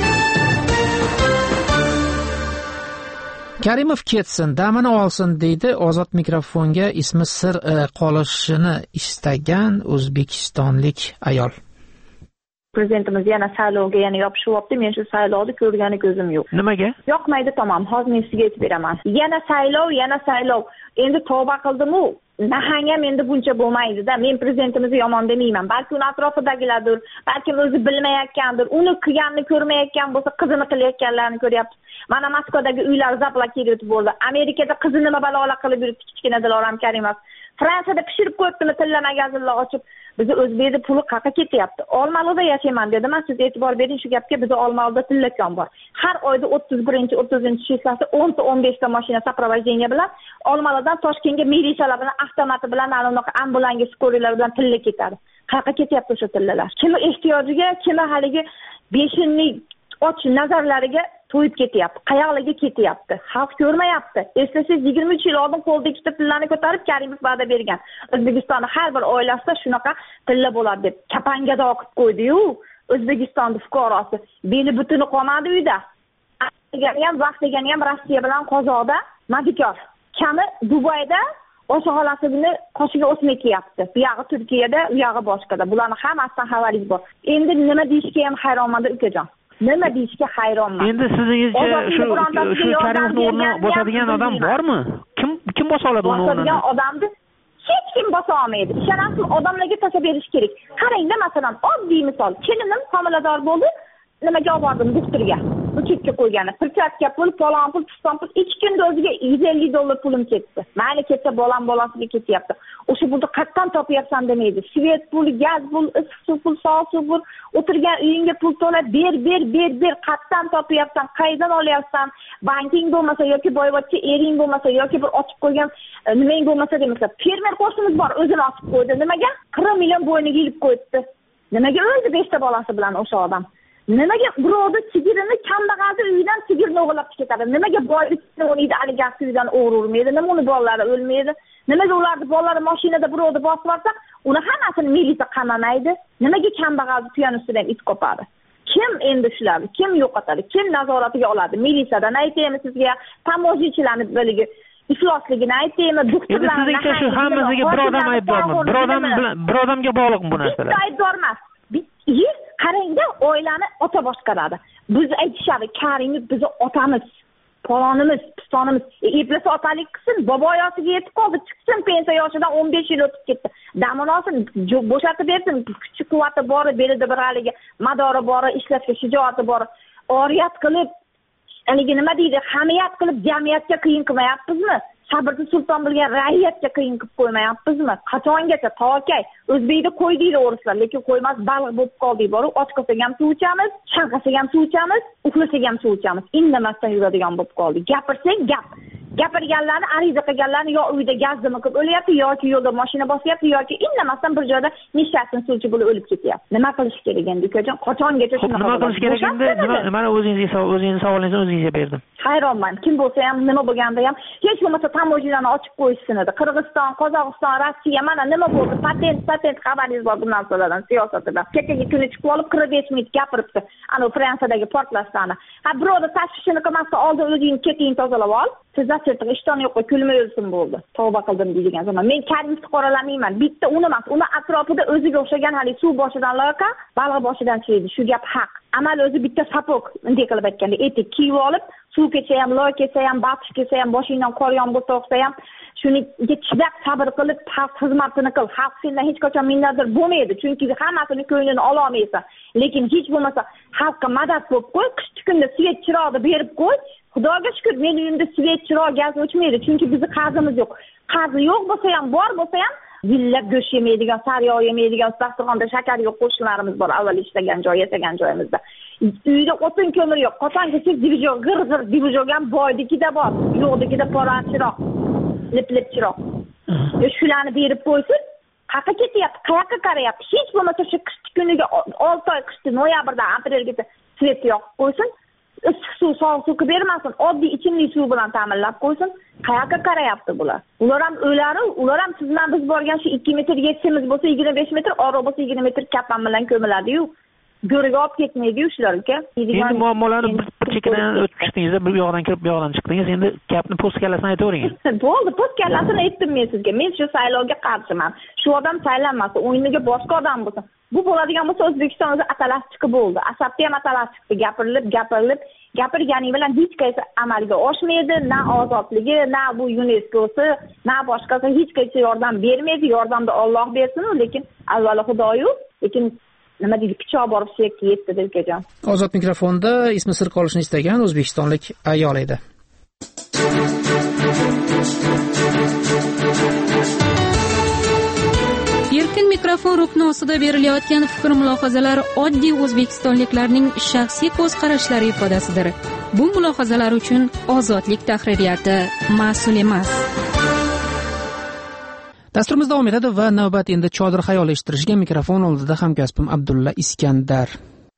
Karimov ketsin, damini olsin deydi ozod mikrofonga ismi sir qolishini istagan o'zbekistonlik ayol. Prezidentimiz yana saylovga yana yopishyapti. Men shu saylovni ko'rgani ko'zim yo'q. Nimaga? Yoqmaydi, tamom. Hozir men sizga aytib beraman. Yana saylov. Endi tavba qildim-u. Nahangam endi buncha bo'lmaydi-da. Men prezidentimizni yomon demayman. Balki uni atrofidagilardir, balki o'zi bilmayotgandir. Uni qilganini ko'rmayotgan bo'lsa, qizini qilayotganlarini ko'ryapti. Mana Moskvadagi uylar zaplab ketib bo'ldi. Amerikada qizi nima balolar qilib yuribdi, kichkina Diloram Karimov. Fransiyada pishirib qo'yibdimi tilla magazinlar ochib. Bizi o'zbekda puli qayerga ketyapti? Olmaliqda yashayman dedim. Men siz e'tibor bering shu gapga. Bizda Olmaliqda tillakon bor. Har oyda 31-30-cheklasi 10-15 ta mashina soprovojeniya bilan Olmaliqdan Toshkentga militsiyalar bilan avtomati bilan anaqa ambulanga skoriyalar bilan tilla ketadi. Qayerga ketyapti o'sha tillalar? Kimi ehtiyojiga, kimi haligi beshinlik och nazarlariga to'yib ketyapti. Qayoqlarga ketyapti? Xalq ko'rmayapti. Eslasangiz 23 yil oldin qo'lda ikkita tillani ko'tarib Karimov va'da bergan. O'zbekistonda har bir oilasida shunaqa tilla bo'ladi deb kapangada o'qib qo'ydi-yu. O'zbekistonning fuqarosi beli butuni qolmadi uyda. Vaqtigani ham Rossiya bilan qozoqda madikor. Kami Dubayda o'sha xolasini qoshiga o'smay kiyapti. Bu yog'i Turkiyada, u yog'i boshqada. Bularning hammasidan xabaringiz bor. Endi nima deyishga ham hayronman-da ukajon. Nima deyishga hayronman. Endi sizingizcha shu Karimovning o'rnini bosadigan odam bormi? Kim bosa oladi uni o'rnini? Bosadigan odamni hech kim bosa olmaydi. Ishonasiz, odamlarga tashlab berish kerak. Qarangda, masalan, oddiy misol, kelinim homilador bo'ldi, nimaga olib bordim doktorga? Bu chekka qo'ygani. Pirchatka pul, palon pul, piston pul, 2 kunda o'ziga $150 pulim ketdi. Mayli ketsa bolasiga ketyapti. O'sha pulni qayerdan topyapsan demaydi. Svet pul, gaz pul, issiq suv pul, sovuq suv pul, o'tirgan uyingga pul to'la, ber, qayerdan topyapsan, qayerdan olyapsan? Banking bo'lmasa yoki boyvachcha ering bo'lmasa yoki bir ochib qo'ygan nimang bo'lmasa demasa, fermer qo'shnimiz bor, o'zini ochib qo'ydi. Nimaga? 40 million bo'yniga ilib qo'yibdi. Nimaga o'zi 5 ta bolasi bilan o'sha odam? Nimaga birovni sigirini kambag'alni uyidan sigirni o'g'irlab ketadi? Nimaga boylikni o'ylaydi, oligarx uyidan o'g'irmaydi? Nima uni bolalari o'lmaydi? Nimaga ularni bolalari mashinada birovni bosib olsa, uni hammasini militsiya qamamaydi? Nimaga kambag'alni tuyani ustidan it qopadi? Kim endi shularni kim yo'qotadi? Kim nazoratiga oladi? Militsiyadan aytaymi sizga, tamojchilarni biligi iflosligini aytaymi, doktorlarni. Sizga shu hammasiga bir odam aybdormi? Bir odamga bog'liqmi bu narsalar? Bitta aybdor emas. qarangda, oilani ota boshqaradi. Biz aytishadi, Karimov bizni otamiz, palonimiz, pistonimiz. Eplasa otalik qilsin, bobo yoshiga yetib qoldi, chiqsin, pensiya yoshidan 15 yil o'tib ketdi. Damini olsin, bo'shatib bersin, kuchi quvvati bor, belida bir haliga madori bor, ishlashga shijoati bor. Oriyat qilib, haligi nima deydi, hamiyat qilib jamiyatga qiyin qilmayapmizmi? Sabrni sulton bilgan raiyatga qiyin qilib qo'ymayapmizmi? Qachongacha tokay o'zbekda qo'y deydi o'rislar, lekin qo'ymas baliq bo'lib qoldik bor. Och qolsak ham suv ichamiz, chanqasak ham suv ichamiz, uxlasak ham suv ichamiz. Indamasdan yuradigan bo'lib qoldik. Gapirsang gap. Gapirganlarni, ariza qilganlarni yo uyda gaz dimi qilib o'lyapti, yoki yo'lda mashina bosyapti, yoki indamasdan bir joyda nishasini suvchi bo'lib o'lib ketyapti. Nima qilish kerak endi ukajon? Qachongacha shunaqa? Nima qilish kerak endi? Mana o'zingiz savolingizni o'zingizga berdim. Hayronman. Kim bo'lsa ham, nima bo'lganda ham, hech bo'lmasa tamojinani ochib qo'yishsin edi. Qirg'iziston, Qozog'iston, Rossiya mana nima bo'ldi? Patent xabaringiz bor bu narsalardan, siyosatidan. Kechagi kuni chiqib olib 45 minut gapiribdi. Ana Fransiyadagi portlashlarni. Ha, birovda tashvishini qilmasdan oldin o'zing keting tozalab ol. Sizlar sirtiq ishton yo'q, kulmay o'lsin bo'ldi. Tavba qildim deydigan zaman. Men Karimov fuqarolamayman. Bitta uni emas, uni atrofida o'ziga o'xshagan hali suv boshidan loyqa, baliq boshidan chiydi. Shu gap haq. Amal o'zi bitta sapok, bunday qilib aytganda, etik kiyib olib, suv ketsa ham, loy ketsa ham, batish ketsa ham, boshingdan qor yomg'ir to'xsa ham, shuniga chidab sabr qilib, xalq xizmatini qil. Xalq sendan hech qachon minnatdor bo'lmaydi, chunki hammasini ko'nglini ola olmaysan. Lekin hech bo'lmasa xalqqa madad bo'lib qo'y, qishki kunda svet chiroqni berib qo'y. Xudoga shukr, men uyimda svet chiroq, gaz o'chmaydi, chunki bizning qarzimiz yo'q. Qarzi yo'q bo'lsa ham, bor bo'lsa ham, yillab go'sht yemaydigan, sariyog' yemaydigan, dasturxonda shakar yo'q qo'shnilarimiz bor, avval ishlagan joy, yasagan joyimizda. Uyda o'tin ko'mir yo'q. Qachongacha divizor g'ir-g'ir divizor ham boydikida bor, yo'qdikida poran chiroq, lip-lip chiroq. Shularni berib qo'ysin, qayerga ketyapti, qayerga qarayapti? Hech bo'lmasa shu qishki kuniga 6 oy qishda noyabrdan aprelgacha svet yoqib qo'ysin. Issiq suv, sovuq suv bermasin, oddiy ichimlik suv bilan ta'minlab qo'ysin. Qayerga qarayapti bular? Ular ham o'lari, ular ham siz bilan biz borgan shu 2 metr yetsimiz bo'lsa 25 metr, oriq bo'lsa 20 metr kapam bilan ko'miladi-yu. Go'riga olib ketmaydi-yu shular uka. Endi muammolarni bir chekkadan o'tib chiqdingiz, bir yoqdan kirib, bu yoqdan chiqdingiz. Endi gapni post kallasini aytavering. Bo'ldi, post kallasini aytdim men sizga. Men shu saylovga qarshiman. Shu odam saylanmasa, o'yiniga boshqa odam bo'lsa, bu bo'ladigan bo'lsa O'zbekiston o'zi atalash chiqib bo'ldi. Asabda ham atalash chiqdi, gapirilib, gapirganing bilan hech qaysi amalga oshmaydi, na ozodligi, na bu UNESCOsi, na boshqasi hech qaysi yordam bermaydi. Yordamni Alloh bersin, lekin avvalo Xudoyu, lekin nima deydi, pichoq borib suyakka yetdi dilkajon. Ozod mikrofonda ismi sir qolishini istagan o'zbekistonlik ayol edi. Erkin mikrofon rukni ostida berilayotgan fikr mulohazalar oddiy o'zbekistonliklarning shaxsiy ko'z qarashlari ifodasidir. Bu mulohazalar uchun ozodlik tahririyati mas'ul emas. Dasturimiz davom etadi va navbat endi Chodir xayol eshittirishga. Mikrofon oldida hamkasbim Abdulla Iskandar.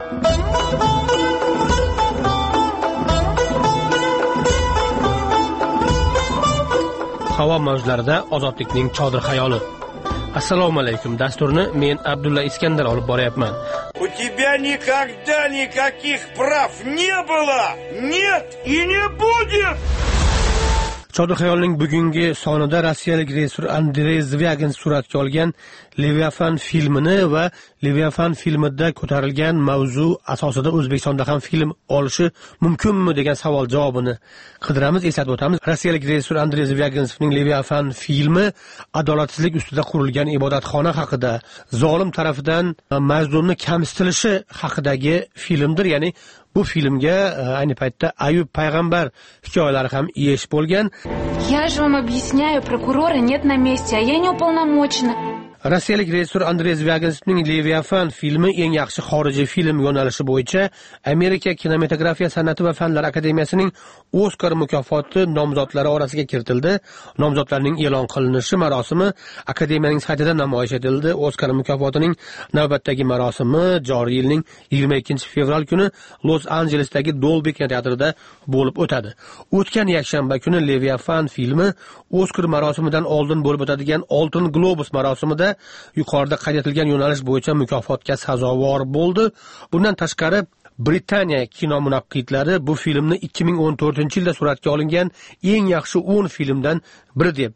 Havo mavjlarida ozodlikning Chodir xayoli. Assalomu alaykum. Dasturni men Abdulla Iskandar olib boryapman. У тебя никогда никаких прав не было, нет и не будет. Chodir xayolning bugungi sonida rossiyalik rejissyor Andrey Zvyagin suratga olgan Leviafan filmini va Leviafan filmida ko'tarilgan mavzu asosida O'zbekistonda ham film olishi mumkinmi degan savol javobini qidiramiz. Eslatib o'tamiz, rossiyalik rejissyor Andrey Zvyaginovning Leviafan filmi adolatsizlik ustida qurilgan ibodatxona haqida, zolim tarafidan mazlumni kamsitilishi haqidagi filmdir. Ya'ni bu filmga ayni paytda Ayub payg'ambar hikoyalari ham yesh bo'lgan. Я же вам объясняю, прокурора нет на месте, а я не уполномочена. Rossiyalik rejissyor Andrey Zvyaginovning Leviafan filmi eng yaxshi xorijiy film yo'nalishi bo'yicha Amerika kinematografiya san'ati va fanlar akademiyasining Oskar mukofoti nomzodlari orasiga kiritildi. Nomzodlarning e'lon qilinishi marosimi akademiyaning saytida namoyish etildi. Oskar mukofotining navbatdagi marosimi joriy yilning 22-fevral kuni Los-Anjelesdagi Dolby kinoteatrida bo'lib o'tadi. O'tgan yakshanba kuni Leviafan filmi Oskar marosimidan oldin bo'lib o'tadigan Oltin Globus marosimida yuqorida qayd etilgan yo'nalish bo'yicha mukofotga sazovor bo'ldi. Bundan tashqari Britaniya kino munaqqidlari bu filmni 2014-yilda suratga olingan eng yaxshi 10 filmdan biri deb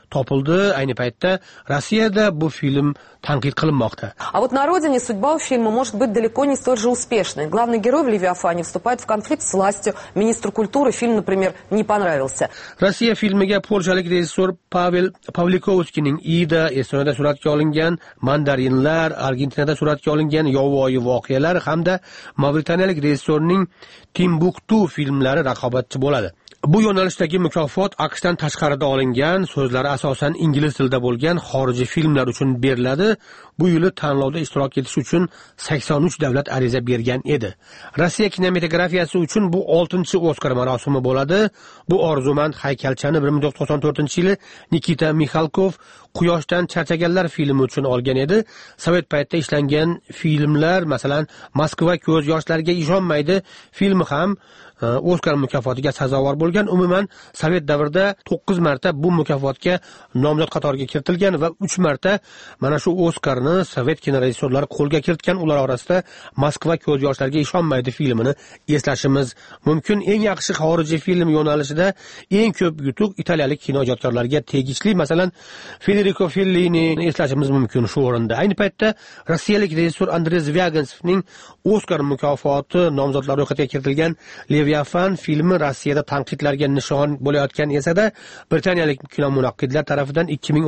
topildi. Ayni paytda Rossiyada bu film tanqid qilinmoqda. А вот на родине судьба у фильма может быть далеко не столь же успешной. Главный герой в «Левиафане» вступает в конфликт с властью. Министру культуры фильм, например, не понравился. Rossiya filmiga polshalik rejissor Pavel Pavlikovskining Ida, Estoniyada suratga olingan mandarinlar, Argentinada suratga olingan yovvoyi voqealar hamda mavritaniyalik rejissorning Timbuktu filmlari raqobatchi bo'ladi. Bu yo'nalishdagi mukofot AQShdan tashqarida olingan, so'zlari asosan ingliz tilida bo'lgan xorijiy filmlar uchun beriladi. Bu yili tanlovda ishtirok etish uchun 83 davlat ariza bergan edi. Rossiya kinematografiyasi uchun bu 6-chi Oskar marosimi bo'ladi. Bu orzumand haykalchani 1994-yili Nikita Mixalkov Quyoshdan charchaganlar filmi uchun olgan edi. Sovet paytida ishlangan filmlar, masalan, Moskva ko'z yoshlarga ishonmaydi filmi ham Oskar mukofotiga sazovor bo'lgan. Umuman Sovet davrida 9 marta bu mukofotga nomzod qatoriga kiritilgan va 3 marta mana shu Oskarni Sovet kinorejissorlari qo'lga kiritgan. Ular orasida Moskva ko'z yoshlarga ishonmaydi filmini eslashimiz mumkin. Eng yaxshi xorijiy film yo'nalishida eng ko'p yutuq italiyalik kinoijodkorlarga tegishli. Masalan, Federico Fellini eslashimiz mumkin shu o'rinda. Ayni paytda rossiyalik rejissor Andrey Zvyagintsev Oskar mukofoti nomzodlari ro'yxatiga kiritilgan Leviafan filmi Rossiyada tanqidlarga nishon bo'layotgan esa-da, britaniyalik kinomunaqqidlar tomonidan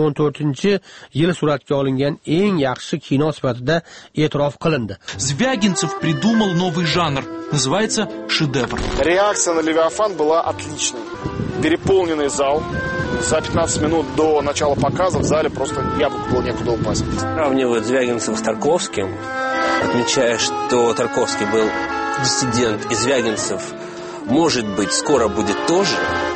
2014-yil suratga olingan eng yaxshi kino sifatida e'tirof qilindi. Звягинцев придумал новый жанр, называется шедевр. Реакция на Левиафан была отличной. Переполненный зал. За 15 минут до начала показа в зале просто яблоку было некуда упасть. Сравнивают Звягинцева с Тарковским, отмечая, что Тарковский был диссидент, и Звягинцев, может быть, скоро будет тоже,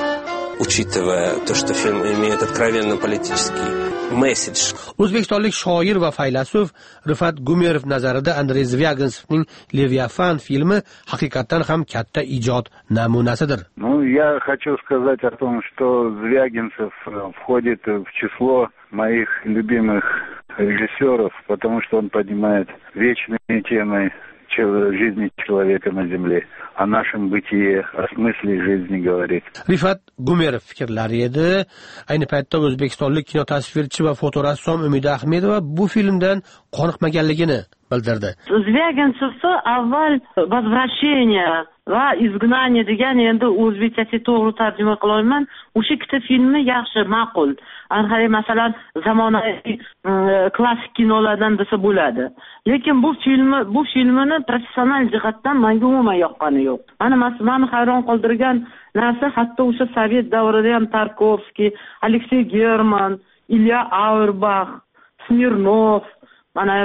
учитывая то, что фильм имеет откровенно политический месседж. O'zbekistonlik shoir va faylasuf Rifat Gumerov nazarida Andrey Zvyagintevning Leviafan filmi haqiqatan ham katta ijod namunasidir. Я хочу сказать о том, что Звягинцев входит в число моих любимых режиссеров, потому что он поднимает вечные темы жизни человека на земле, о нашем бытие, о смысле жизни говорит. Rifat Gumerov fikrlari edi. Ayni paytda o'zbekistonlik kinotasvirchi va fotorassom Umida Ahmedova bu filmdan qoniqmaganligini bildirdi. Zvyagintevni avval "Возвращение" va "Изгнание" degan, endi o'zbekchaga to'g'ri tarjima qila olmayman. O'sha ikkita filmni yaxshi, ma'qul. Anqaray masalan zamonaviy klassik kinolardan desa bo'ladi. Lekin bu filmini professional jihatdan menga umuman yoqqani yo'q. Meni hayron qoldirgan narsa, hatto o'sha Sovet davrida ham Tarkovskiy, Aleksey German, Ilya Auerbach, Smirnov, mana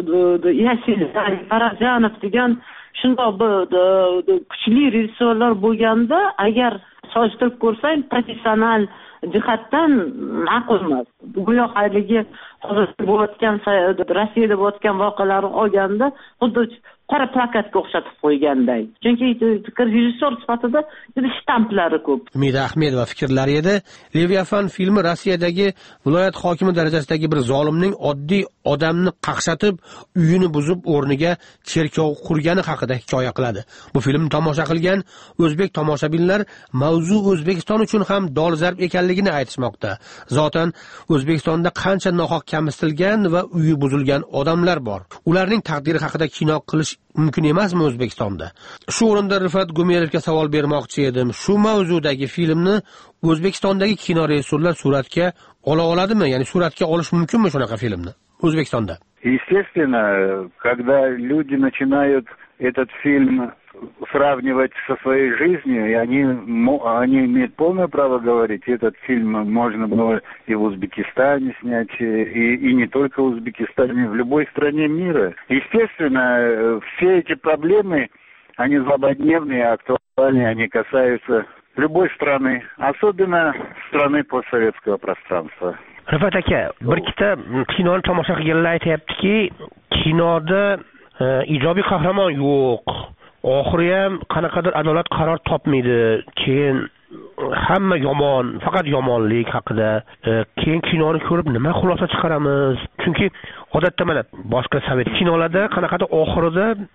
Yasin Barazanov degan shundoq kuchli rejissyorlar bo'lganda, agar solishtirib ko'rsang, professional jihatdan ma'qul emas. Go'yo haligi hozir bo'layotgan Rossiyada bo'layotgan voqealarni olganda xuddi qora plakatga o'xshatib qo'yganday. Chunki rejissyor sifatida juda shtamplari ko'p. Umida Ahmedova fikrlari edi. Leviafan filmi Rossiyadagi viloyat hokimi darajasidagi bir zolimning oddiy odamni qaqshatib, uyini buzib, o'rniga cherkov qurgani haqida hikoya qiladi. Bu filmni tomosha qilgan o'zbek tomoshabinlar mavzu O'zbekiston uchun ham dolzarb ekanligini aytishmoqda. Zotan O'zbekistonda qancha nohaq kamsitilgan va uyi buzilgan odamlar bor. Ularning taqdiri haqida kino qilish mumkin emasmi O'zbekistonda? Shu o'rinda Rifat Gumerovga savol bermoqchi edim. Shu mavzudagi filmni O'zbekistondagi kino rejissyorlar suratga ola oladimi? Ya'ni suratga olish mumkinmi shunaqa filmni O'zbekistonda? Естественно, когда люди начинают этот фильм сравнивать со своей жизнью, и они имеют полное право говорить, этот фильм можно было и в Узбекистане снять, и не только в Узбекистане, в любой стране мира. Естественно, все эти проблемы, они злободневные, актуальные, они касаются любой страны, особенно страны постсоветского пространства. Rifat aka, bir ikkita kinoni tomosha qilganlar aytayaptiki, kinoda ijobiy qahramon yo'q. Oxiri ham qanaqadir adolat qaror topmaydi. Keyin hamma yomon, faqat yomonlik haqida. Keyin kinoni ko'rib nima xulosa chiqaramiz? Chunki odatda mana boshqa sovet kinolarda qanaqadir oxirida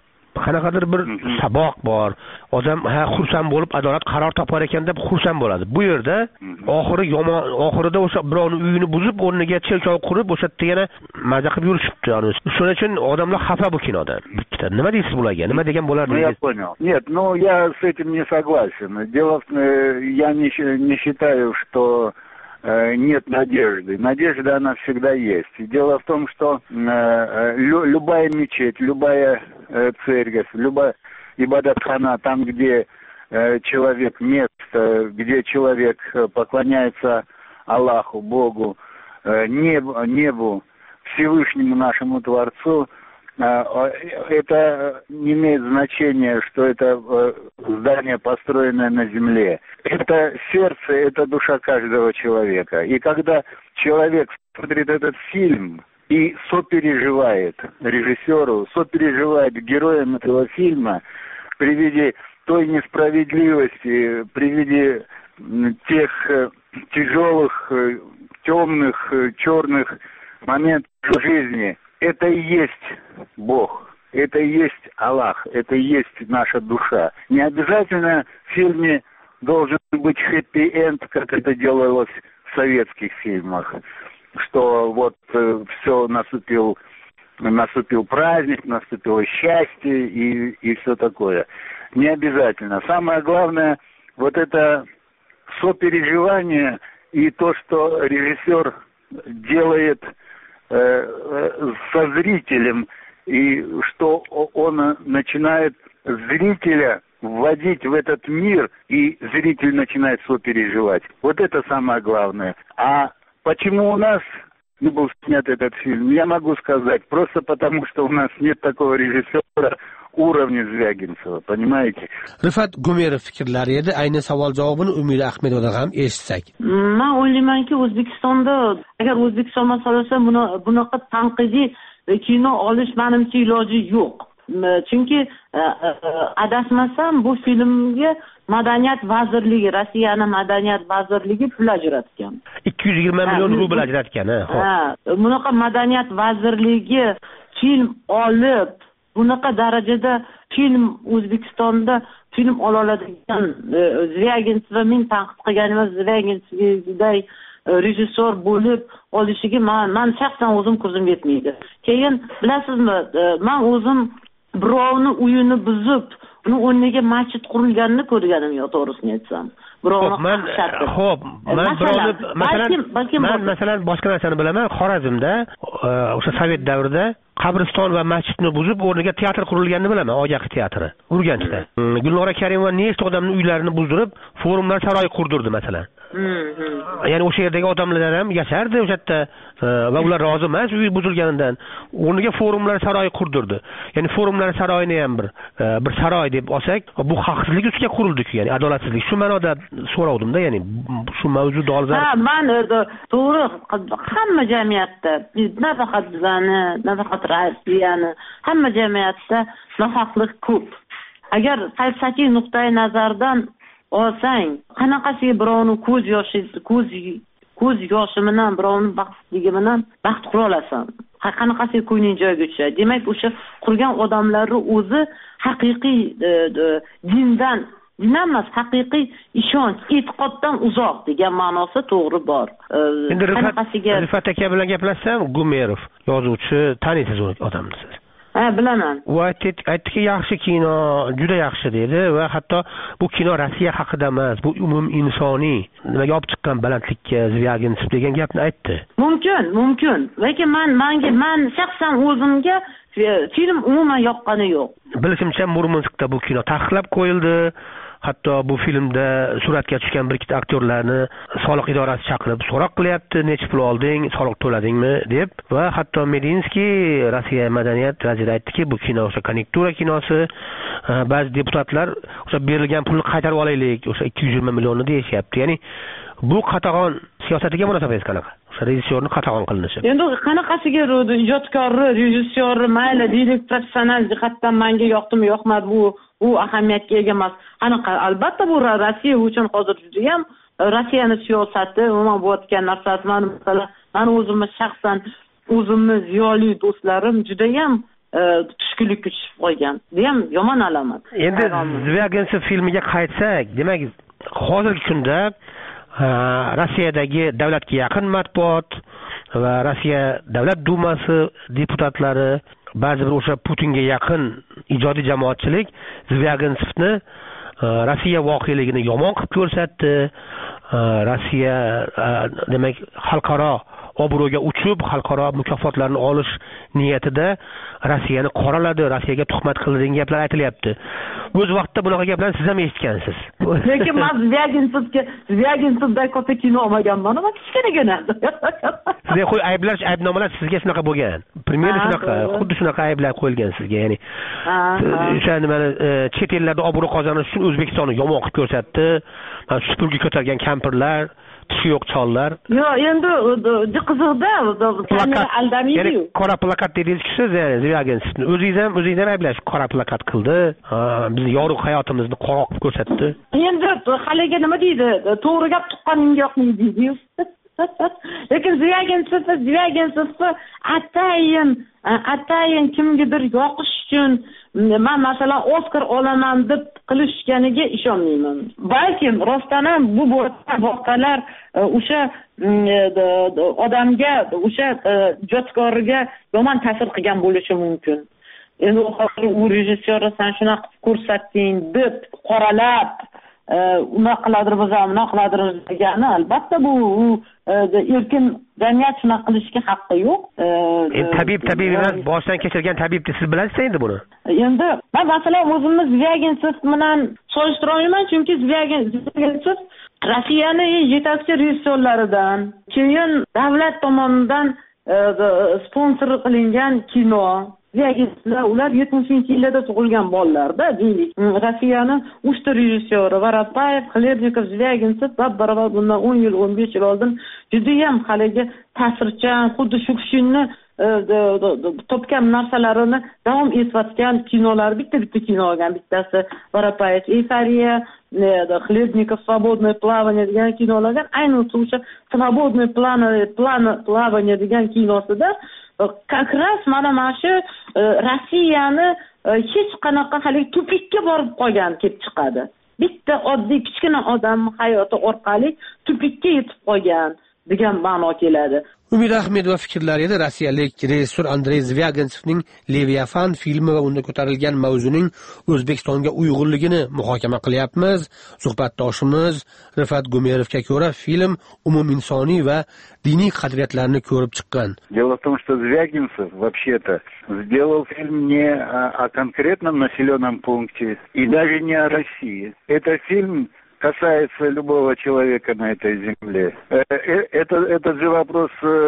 qanaqadir bir saboq bor. Odam xursand bo'lib adolat qaror topar ekan deb xursand bo'ladi. Bu yerda oxirida o'sha birovning uyini buzib, o'rniga chelchov qurib, o'sha yerda yana maza qilib yurishibdi. Shuning uchun odamlar xafa bu kinodan. Nima deysiz bularga? Nima degan bo'lardi? Я понял. Нет, я с этим не согласен. Дело в я не считаю, что нет надежды. Надежда, она всегда есть. Дело в том, что любая мечеть, любая церковь, любая ибадатхана, там, где человек, место, где человек поклоняется Аллаху, Богу, небу, Всевышнему нашему Творцу, это не имеет значения, что это здание, построенное на земле. Это сердце, это душа каждого человека. И когда человек смотрит этот фильм и сопереживает режиссеру, сопереживает героям этого фильма при виде той несправедливости, при виде тех тяжелых, темных, черных моментов в жизни, это и есть Бог, это и есть Аллах, это и есть наша душа. Не обязательно в фильме должен быть хэппи-энд, как это делалось в советских фильмах, что вот все наступил праздник, наступило счастье и все такое. Не обязательно. Самое главное, вот это сопереживание и то, что режиссер делает со зрителем, и что он начинает зрителя вводить в этот мир, и зритель начинает сопереживать. Вот это самое главное. А почему у нас не был снят этот фильм, я могу сказать, просто потому, что у нас нет такого режиссера уровня Звягинцева, понимаете? Rifat Gumerov fikrlari edi. Ayni savol javobini Umida Ahmedovdan ham eshitsak. Men o'ylaymanki, O'zbekistonda agar O'zbekiston masalasi bunaqa tanqidiy kino olish menimcha iloji yo'q. Chunki adashmasam bu filmga Madaniyat vazirligi, Rossiyaning Madaniyat vazirligi pul ajratgan. 220 million rubl ajratgan, bunaqa Madaniyat vazirligi film olib, bunaqa darajada film O'zbekistonda film ola oladigan Zvyagintsev men tanqid qilganim Zvyagintsev rejissor bo'lib olishiga men shaxsan o'zim ko'zim yetmaydi. Keyin bilasizmi, men o'zim birovni uyini buzib, uni o'rniga masjid qurilganini ko'rganim yo'q, to'g'risini aytsam. Masalan boshqa narsani bilaman. Xorazmda o'sha sovet davrida qabriston va masjidni buzib o'rniga teatr qurilganini bilaman, Ogahi teatri, Urganchda. Gulnora Karimova nechta odamning uylarini buzdirib, forumlar saroyi qurdirdi masalan. Ya'ni o'sha yerdagi odamlar ham yashardi o'sha yerda va ular rozi emas uy buzilganidan. O'rniga forumlar saroyi qurdirdi. Ya'ni forumlar saroyini ham bir saroy deb olsak, bu haqsizlik ustiga qurildi-ku, ya'ni adolatsizlik. Shu ma'noda so'ravdimda, ya'ni shu mavzu dolzarb. Men to'g'ri, hamma jamiyatda, nafaqat bizani, nafaqat Rossiyani, hamma jamiyatda nohaqlik ko'p. Agar falsafiy nuqtai nazardan olsang, qanaqasiga birovni ko'z yoshi bilan, birovni baxtsizligi bilan baxt qura olasan? Qanaqasiga ko'ngling joyiga tushadi? Demak, o'sha qurgan odamlarning o'zi haqiqiy dindan, emas, haqiqiy ishonch, e'tiqoddan uzoq degan ma'nosi to'g'ri bor. Endi Rifat aka bilan gaplashsam, Gumerov yozuvchi, taniysiz odamni siz. Bilaman. U aytdiki, yaxshi kino, juda yaxshi dedi va hatto bu kino Rossiya haqida emas, bu umum insoniy nimaga olib chiqqan balandlikka Zvyagintsev degan gapni aytdi. Mumkin. Lekin men shaxsan o'zimga film umuman yoqqani yo'q. Bilishimcha Murmanskda bu kino taqiqlab qo'yildi. Hatto bu filmda suratga tushgan bir ikkita aktyorlarni soliq idorasi chaqirib so'roq qilyapti, necha pul olding, soliq to'ladingmi deb. Va hatto Medinskiy Rossiya madaniyat vaziri aytdiki, bu kino o'sha konjunktura kinosi. Ba'zi deputatlar o'sha berilgan pulni qaytarib olaylik, o'sha 220 millionni deyishyapti. Ya'ni bu qatag'on siyosatiga munosabatingiz qanaqa? O'sha rejissyorni qatag'on qilinishi. Endi qanaqasiga ijodkorni, rejissyorni mayli deylik, professional jihatdan menga yoqdimi, yoqmadi, bu ahamiyatga ega emas. Albatta bu Rossiya uchun hozir juda ham Rossiyaning siyosati, umuman bo'layotgan narsasi, masalan, men o'zimni shaxsan o'zimni ziyoli do'stlarim juda ham tushkunlikka tushib qolgan. Bu ham yomon alomat. Endi Zvyagintsev filmiga qaytsak, demak, hozirgi kunda Rossiyadagi davlatga yaqin matbuot va Rossiya Davlat Dumasi deputatlari, ba'zi bir o'sha Putinga yaqin ijodiy jamoatchilik Zvyagintevni Rossiya voqeligini yomon qilib ko'rsatdi. Rossiya demak xalqaro obro'ga uchib, xalqaro mukofotlarni olish niyatida Rossiyani qoraladi, Rossiyaga tuhmat qildi degan gaplar aytilyapti. O'z vaqtida bunaqa gaplarni siz ham eshitgansiz. Lekin men Zvyagintevda katta kino olmaganman, ama kichkinagina. Sizga ayblash, aybnomalar sizga shunaqa bo'lgan. Premyera shunaqa, xuddi shunaqa ayblar qo'yilgan sizga, ya'ni. O'sha nimani chet ellarda obro' qozonish uchun O'zbekistonni yomon qilib ko'rsatdi. Supurgi ko'targan kampirlar, tishi yo'q chollar. Yo'q, endi qiziqda kamera aldamaydi-yu. Qora plakat dedingiz-ku siz, Zvyagintevni o'zingizdan ayblashib qora plakat qildi. Bizni yorug' hayotimizni qora qilib ko'rsatdi. Endi haliga nima deydi? To'g'ri gap tuqqaning yo'qmi deydi-yu. Lekin Zvyagintevni atayin kimgadir yoqish uchun men masalan Oskar olaman deb qilishganiga ishonmayman. Balkim rostdan ham bu voqealar o'sha odamga, o'sha ijodkorga yomon ta'sir qilgan bo'lishi mumkin. Endi u rejissyor san shunaqa ko'rsatding deb qoralab unaqa qiladir, biz ham unaqa qiladir degani, albatta bu erkin jamiyat shunaqa qilishga haqqi yo'q. Tabib emas, boshdan kechirgan tabib siz bilasiz endi buni. Endi men masalan o'zimni Zvyagintsev bilan solishtira olmayman, chunki Zvyagintsev Rossiyani yetakchi rejissyorlaridan, keyin davlat tomonidan sponsor qilingan kino. Ular 70-yillarda tug'ilgan bolalarda, deylik. Rossiyani 3 ta rejissyori, Voropayev, Xlebnikov, Zvyagintsev baravar bundan 10 yil, 15 yil oldin juda ham haliga ta'sirchan, xuddi shu kishining topgan narsalarini davom etayotgan kinolar, bitta kino olgan, bittasi Voropayev, Euforiya, Xlebnikov, Свободное плавание degan kinolardan, ayniqsa o'sha Свободное плавание degan kinosida как раз mana shu Rossiyani hech qanaqa hali tupikka borib qolgan kelib chiqadi. Bitta oddiy kichkina odam hayoti orqali tupikka yetib qolgan degan ma'no keladi. Umid Ahmedova fikrlari edi. Rossiyalik rejissyor Andrey Zvyagintevning Leviafan filmi va unda ko'tarilgan mavzuning O'zbekistonga uyg'unligini muhokama qilyapmiz. Suhbatdoshimiz Rifat Gumerovga ko'ra, film umuminsoniy va diniy qadriyatlarni ko'rib chiqqan. Дело в том, что Звягинцев вообще-то сделал фильм не о конкретном населенном пункте и даже не о России. Это фильм касается любого человека на этой земле. Это же вопрос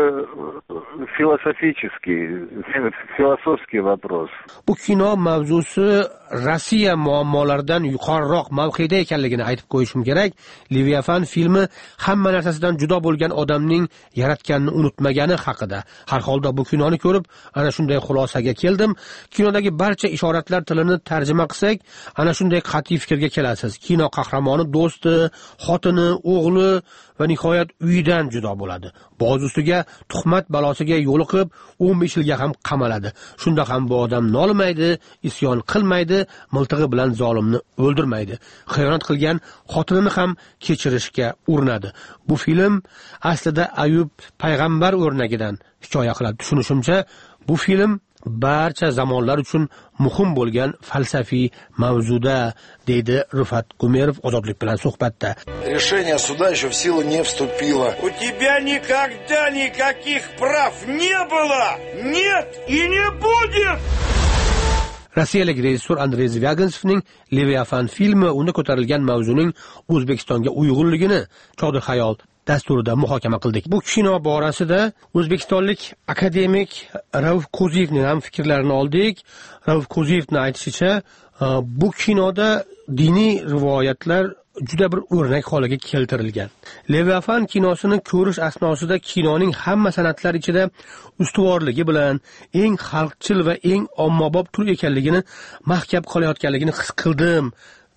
философский вопрос. Bu kino mavzusi Rossiya muammolaridan yuqoriroq mavqeda ekanligini aytib qo'yishim kerak. Leviafan filmi hamma narsasidan judo bo'lgan odamning yaratganini unutmagani haqida. Har holda bu kinoni ko'rib, ana shunday xulosaga keldim. Kinodagi barcha ishoratlar tilini tarjima qilsak, ana shunday qat'iy fikrga kelasiz. Kino qahramoni do'sti, xotini, o'g'li va nihoyat uyidan judo bo'ladi. Boz ustiga tuhmat balosiga yo'liqib 15 yilga ham qamaladi. Shunda ham bu odam nolimaydi, isyon qilmaydi, miltig'i bilan zolimni o'ldirmaydi. Xiyonat qilgan xotinini ham kechirishga urinadi. Bu film aslida Ayub payg'ambar o'rnagidan hikoya qiladi. Tushunishimcha, bu film barcha zamonlar uchun muhim bo'lgan falsafiy mavzuda, deydi Rifat Gumerov Ozodlik bilan suhbatda. Решение суда еще в силу не вступило. У тебя никогда никаких прав не было, нет и не будет. Rossiyalik rejissyor Andrey Zvyagintevning Leviafan filmi unda ko'tarilgan mavzuning O'zbekistonga uyg'unligini Chodir xayol dasturida muhokama qildik. Bu kino borasida o'zbekistonlik akademik Rauf Koziyevning ham fikrlarini oldik. Rauf Koziyevning aytishicha, bu kinoda diniy rivoyatlar juda bir o'rnak holiga keltirilgan. Leviafan kinosini ko'rish asnosida kinoning hamma san'atlar ichida ustuvorligi bilan eng xalqchil va eng ommabop tur ekanligini mahkam qolayotganligini his qildim,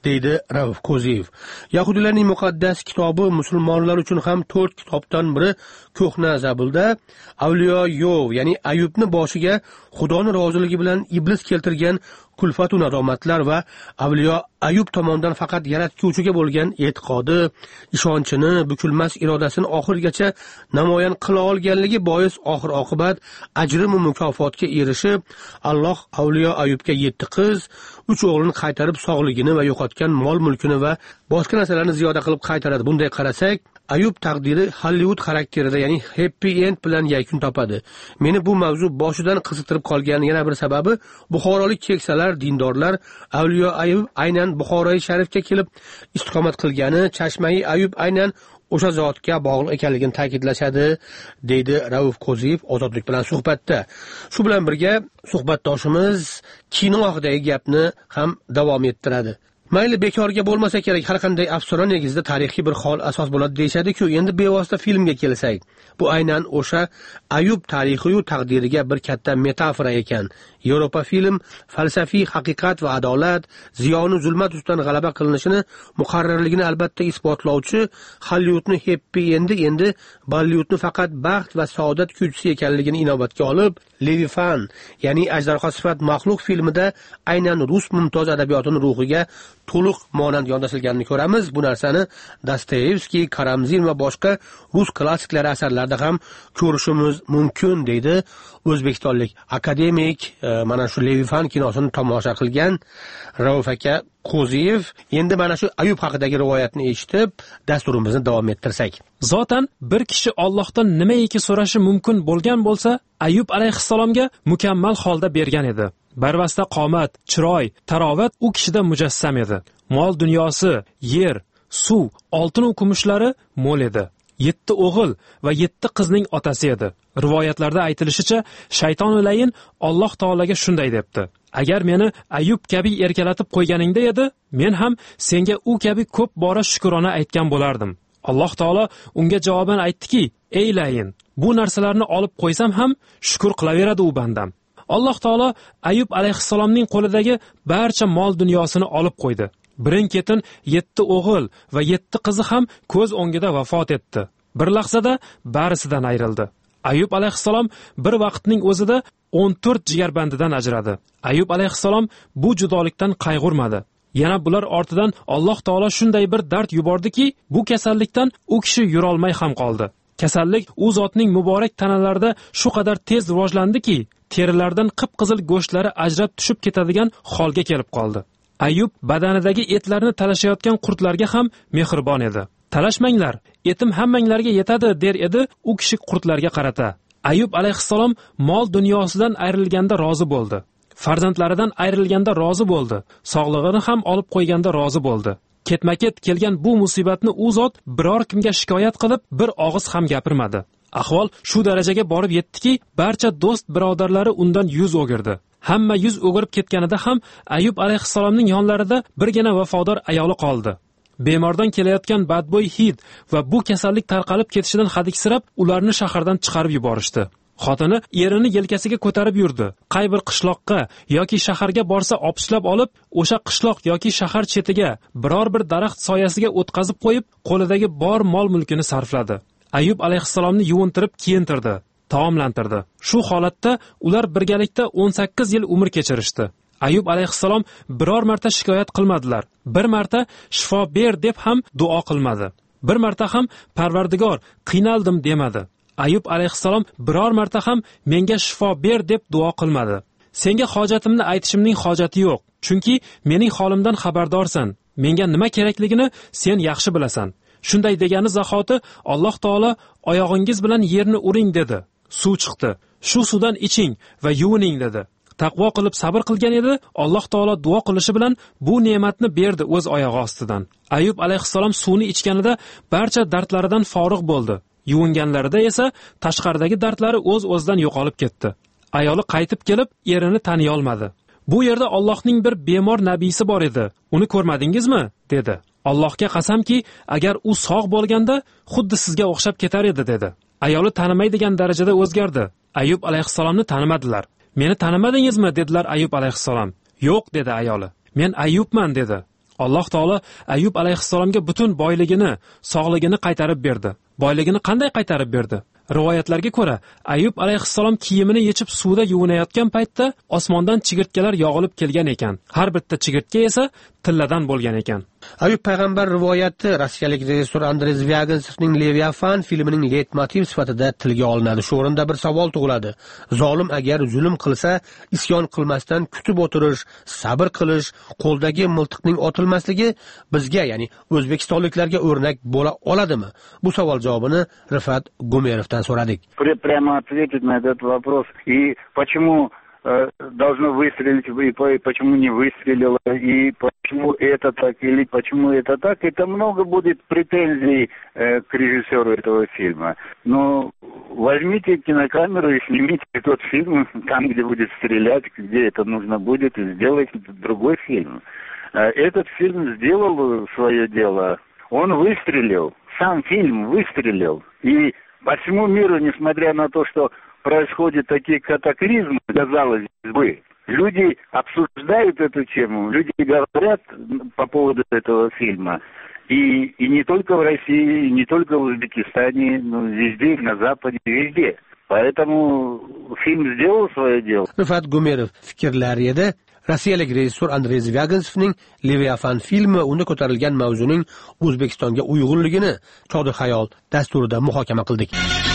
deydi Rauf Ko'ziyev. Yahudiylarning muqaddas kitobi musulmonlar uchun ham 4 kitobdan biri ko'hna Zabulda Avliyo Yov, ya'ni Ayubni boshiga Xudoning roziligi bilan iblis keltirgan kulfat va nadomatlar va Avliyo Ayub tomonidan faqat yaratguvchiga bo'lgan e'tiqodi, ishonchini, bukilmas irodasini oxirigacha namoyon qila olganligi bois oxir oqibat ajr va mukofotga erishib, Alloh Avliyo Ayubga 7 qiz, 3 o'g'lini qaytarib sog'ligini va yo'qotgan mol-mulkini va boshqa narsalarni ziyoda qilib qaytaradi. Bunday qarasak, Ayub taqdiri Hollywood xarakterida, ya'ni happy end bilan yakun topadi. Meni bu mavzu boshidan qiziqtirib qolgan yana bir sababi buxorolik keksalar, dindorlar Avliyo Ayub aynan Buxoroy sharifga kelib istiqomat qilgani, Chashmai Ayub aynan o'sha zotga bog'liq ekanligini ta'kidlashadi, deydi Rauf Ko'ziyev Ozodlik bilan suhbatda. Shu bilan birga suhbatdoshimiz kino haqidagi gapni ham davom ettiradi. Mayli bekorga bo'lmasa kerak, har qanday afsona negizida tarixiy bir hol asos bo'ladi deyshadi-ku. Endi bevosita filmga kelsak, bu aynan o'sha Ayub tarixiy va taqdiriga bir katta metafora ekan. Yevropa film falsafiy haqiqat va adolat, ziyonu zulmat ustidan g'alaba qilinishini muqarrarligini albatta isbotlovchi Hollywoodni happy endi Bollywoodni faqat baxt va saodat kuychisi ekanligini inobatga olib, Leviathan, ya'ni ajdarho sifat maxluq filmida aynan rus mumtoz adabiyotining ruhiga to'liq monand yondashilganini ko'ramiz. Bu narsani Dostoyevskiy, Karamzin va boshqa rus klassiklari asarlarida ham ko'rishimiz mumkin, deydi o'zbekistonlik akademik mana shu Leviathan kinosini tomosha qilgan Rauf aka Ko'ziyev. Endi mana shu Ayub haqidagi rivoyatni eshitib, dasturimizni davom ettirsak. Zotan bir kishi Allohdan nimaiki so'rashi mumkin bo'lgan bo'lsa, Ayub alayhissalomga mukammal holda bergan edi. Barvasta qomat, chiroy, tarovat u kishida mujassam edi. Mol dunyosi, yer, suv, oltin va kumushlari mo'l edi. 7 o'g'il va 7 qizning otasi edi. Rivoyatlarda aytilishicha, shayton o'layin Alloh taolaga shunday debdi: agar meni Ayub kabi erkalatib qo'yganingda edi, men ham senga u kabi ko'p bora shukrona aytgan bo'lardim. Alloh taolo unga javoban aytdiki: ey layin, bu narsalarni olib qo'ysam ham shukr qilaveradi u bandam. Alloh taolo Ayub alayhissalomning qo'lidagi barcha mol dunyosini olib qo'ydi. Birin-ketin 7 o'g'il va 7 qizi ham ko'z o'ngida vafot etdi. Bir lahzada barisidan ayrildi. Ayub alayhissalom bir vaqtning o'zida 14 jigarbandidan ajradi. Ayub alayhissalom bu judolikdan qayg'urmadi. Yana bular ortidan Alloh taolo shunday bir dard yubordiki, bu kasallikdan u kishi yura olmay ham qoldi. Kasallik u zotning muborak tanalarida shu qadar tez rivojlandiki, terilardan qip-qizil go'shtlari ajrab tushib ketadigan holga kelib qoldi. Ayub badanidagi etlarni talashayotgan qurtlarga ham mehribon edi. Talashmanglar, etim hammanglarga yetadi der edi u kishi qurtlarga qarata. Ayub alayhissalom mol dunyosidan ayrilganda rozi bo'ldi. Farzandlaridan ayrilganda rozi bo'ldi. Sog'lig'ini ham olib qo'yganda rozi bo'ldi. Ketma-ket kelgan bu musibatni u zot biror kimga shikoyat qilib bir og'iz ham gapirmadi. Ahvol shu darajaga borib yetdiki, barcha do'st birodarlari undan yuz o'girdi. Hamma yuz o'girib ketganida ham Ayub alayhissalomning yonlarida birgina vafodor ayoli qoldi. Bemordan kelayotgan badbo'y hid va bu kasallik tarqalib ketishidan hadiksirab, ularni shahardan chiqarib yuborishdi. Xotini erini yelkasiga ko'tarib yurdi. Qay bir qishloqqa yoki shaharga borsa opichlab olib, o'sha qishloq yoki shahar chetiga biror bir daraxt soyasiga o'tkazib qo'yib, qo'lidagi bor mol-mulkini sarfladi. Ayub alayhissalomni yuvintirib kiyintirdi, taomlantirdi. Shu holatda ular birgalikda 18 yil umr kechirishdi. Ayub alayhissalom biror marta shikoyat qilmadilar. Bir marta shifo ber deb ham duo qilmadi. Bir marta ham Parvardigor, qiynaldim demadi. Ayub alayhissalom biror marta ham menga shifo ber deb duo qilmadi. Senga hojatimni aytishimning hojati yo'q, chunki mening holimdan xabardorsan. Menga nima kerakligini sen yaxshi bilasan. Shunday degani zahoti Alloh taolo oyog'ingiz bilan yerni uring dedi. Suv chiqdi. Shu suvdan iching va yuvining dedi. Taqvo qilib sabr qilgan edi. Alloh taolo duo qilishi bilan bu ne'matni berdi o'z oyog'i ostidan. Ayub alayhissalom suvni ichganida barcha dardlaridan forig' bo'ldi. Yuvinganlarida esa tashqaridagi dardlari o'z-o'zidan yo'qolib ketdi. Ayoli qaytib kelib, erini taniy olmadi. Bu yerda Allohning bir bemor nabiysi bor edi. Uni ko'rmadingizmi? dedi. Allohga qasamki, agar u sog' bo'lganda xuddi sizga o'xshab ketar edi dedi. Ayoli tanimaydigan darajada o'zgardi. Ayub alayhissalomni tanimadilar. Meni tanimadingizmi dedilar Ayub alayhissalom. Yo'q dedi ayoli. Men Ayubman dedi. Alloh taolo Ayyub alayhissalomga butun boyligini, sog'ligini qaytarib berdi. Boyligini qanday qaytarib berdi? Rivoyatlarga ko'ra, Ayyub alayhissalom kiyimini yechib suvda yuvinayotgan paytda osmondan chigirtkalar yog'ilib kelgan ekan. Har bitta chigirtka esa tilladan bo'lgan ekan. Ayyub payg'ambar rivoyati rossiyalik rejissyor Andrey Zvyagintsev Leviafan filmining leytmotiv sifatida tilga olinadi. Shu o'rinda bir savol tug'iladi. Zolim agar zulm qilsa, isyon qilmasdan kutib o'tirish, sabr qilish, qo'ldagi miltiqning otilmasligi bizga, ya'ni o'zbekistonliklarga o'rnak bo'la oladimi? Bu savol javobini Rifat Gumerovdan so'radik. Прямо ответить на этот вопрос. И почему должно выстрелить, и почему не выстрелило, и почему это так, или почему это так, это много будет претензий к режиссеру этого фильма. Но возьмите кинокамеру и снимите тот фильм там, где будет стрелять, где это нужно будет, и сделайте другой фильм. Этот фильм сделал свое дело. Он выстрелил, сам фильм выстрелил. И по всему миру, несмотря на то, что происходят такие катаклизмы, казалось бы, люди обсуждают эту тему, люди говорят по поводу этого фильма. И не только в России, и не только в Узбекистане, но везде, на Западе, везде. Поэтому фильм сделал свое дело. Rifat Gumerov fikrlari edi. Rossiyalik rejissyor Andrey Zvyagintsev Leviafan filmi unda ko'tarilgan mavzuning O'zbekistonga uyg'unligini Chodir xayol dasturida muhokama qildik.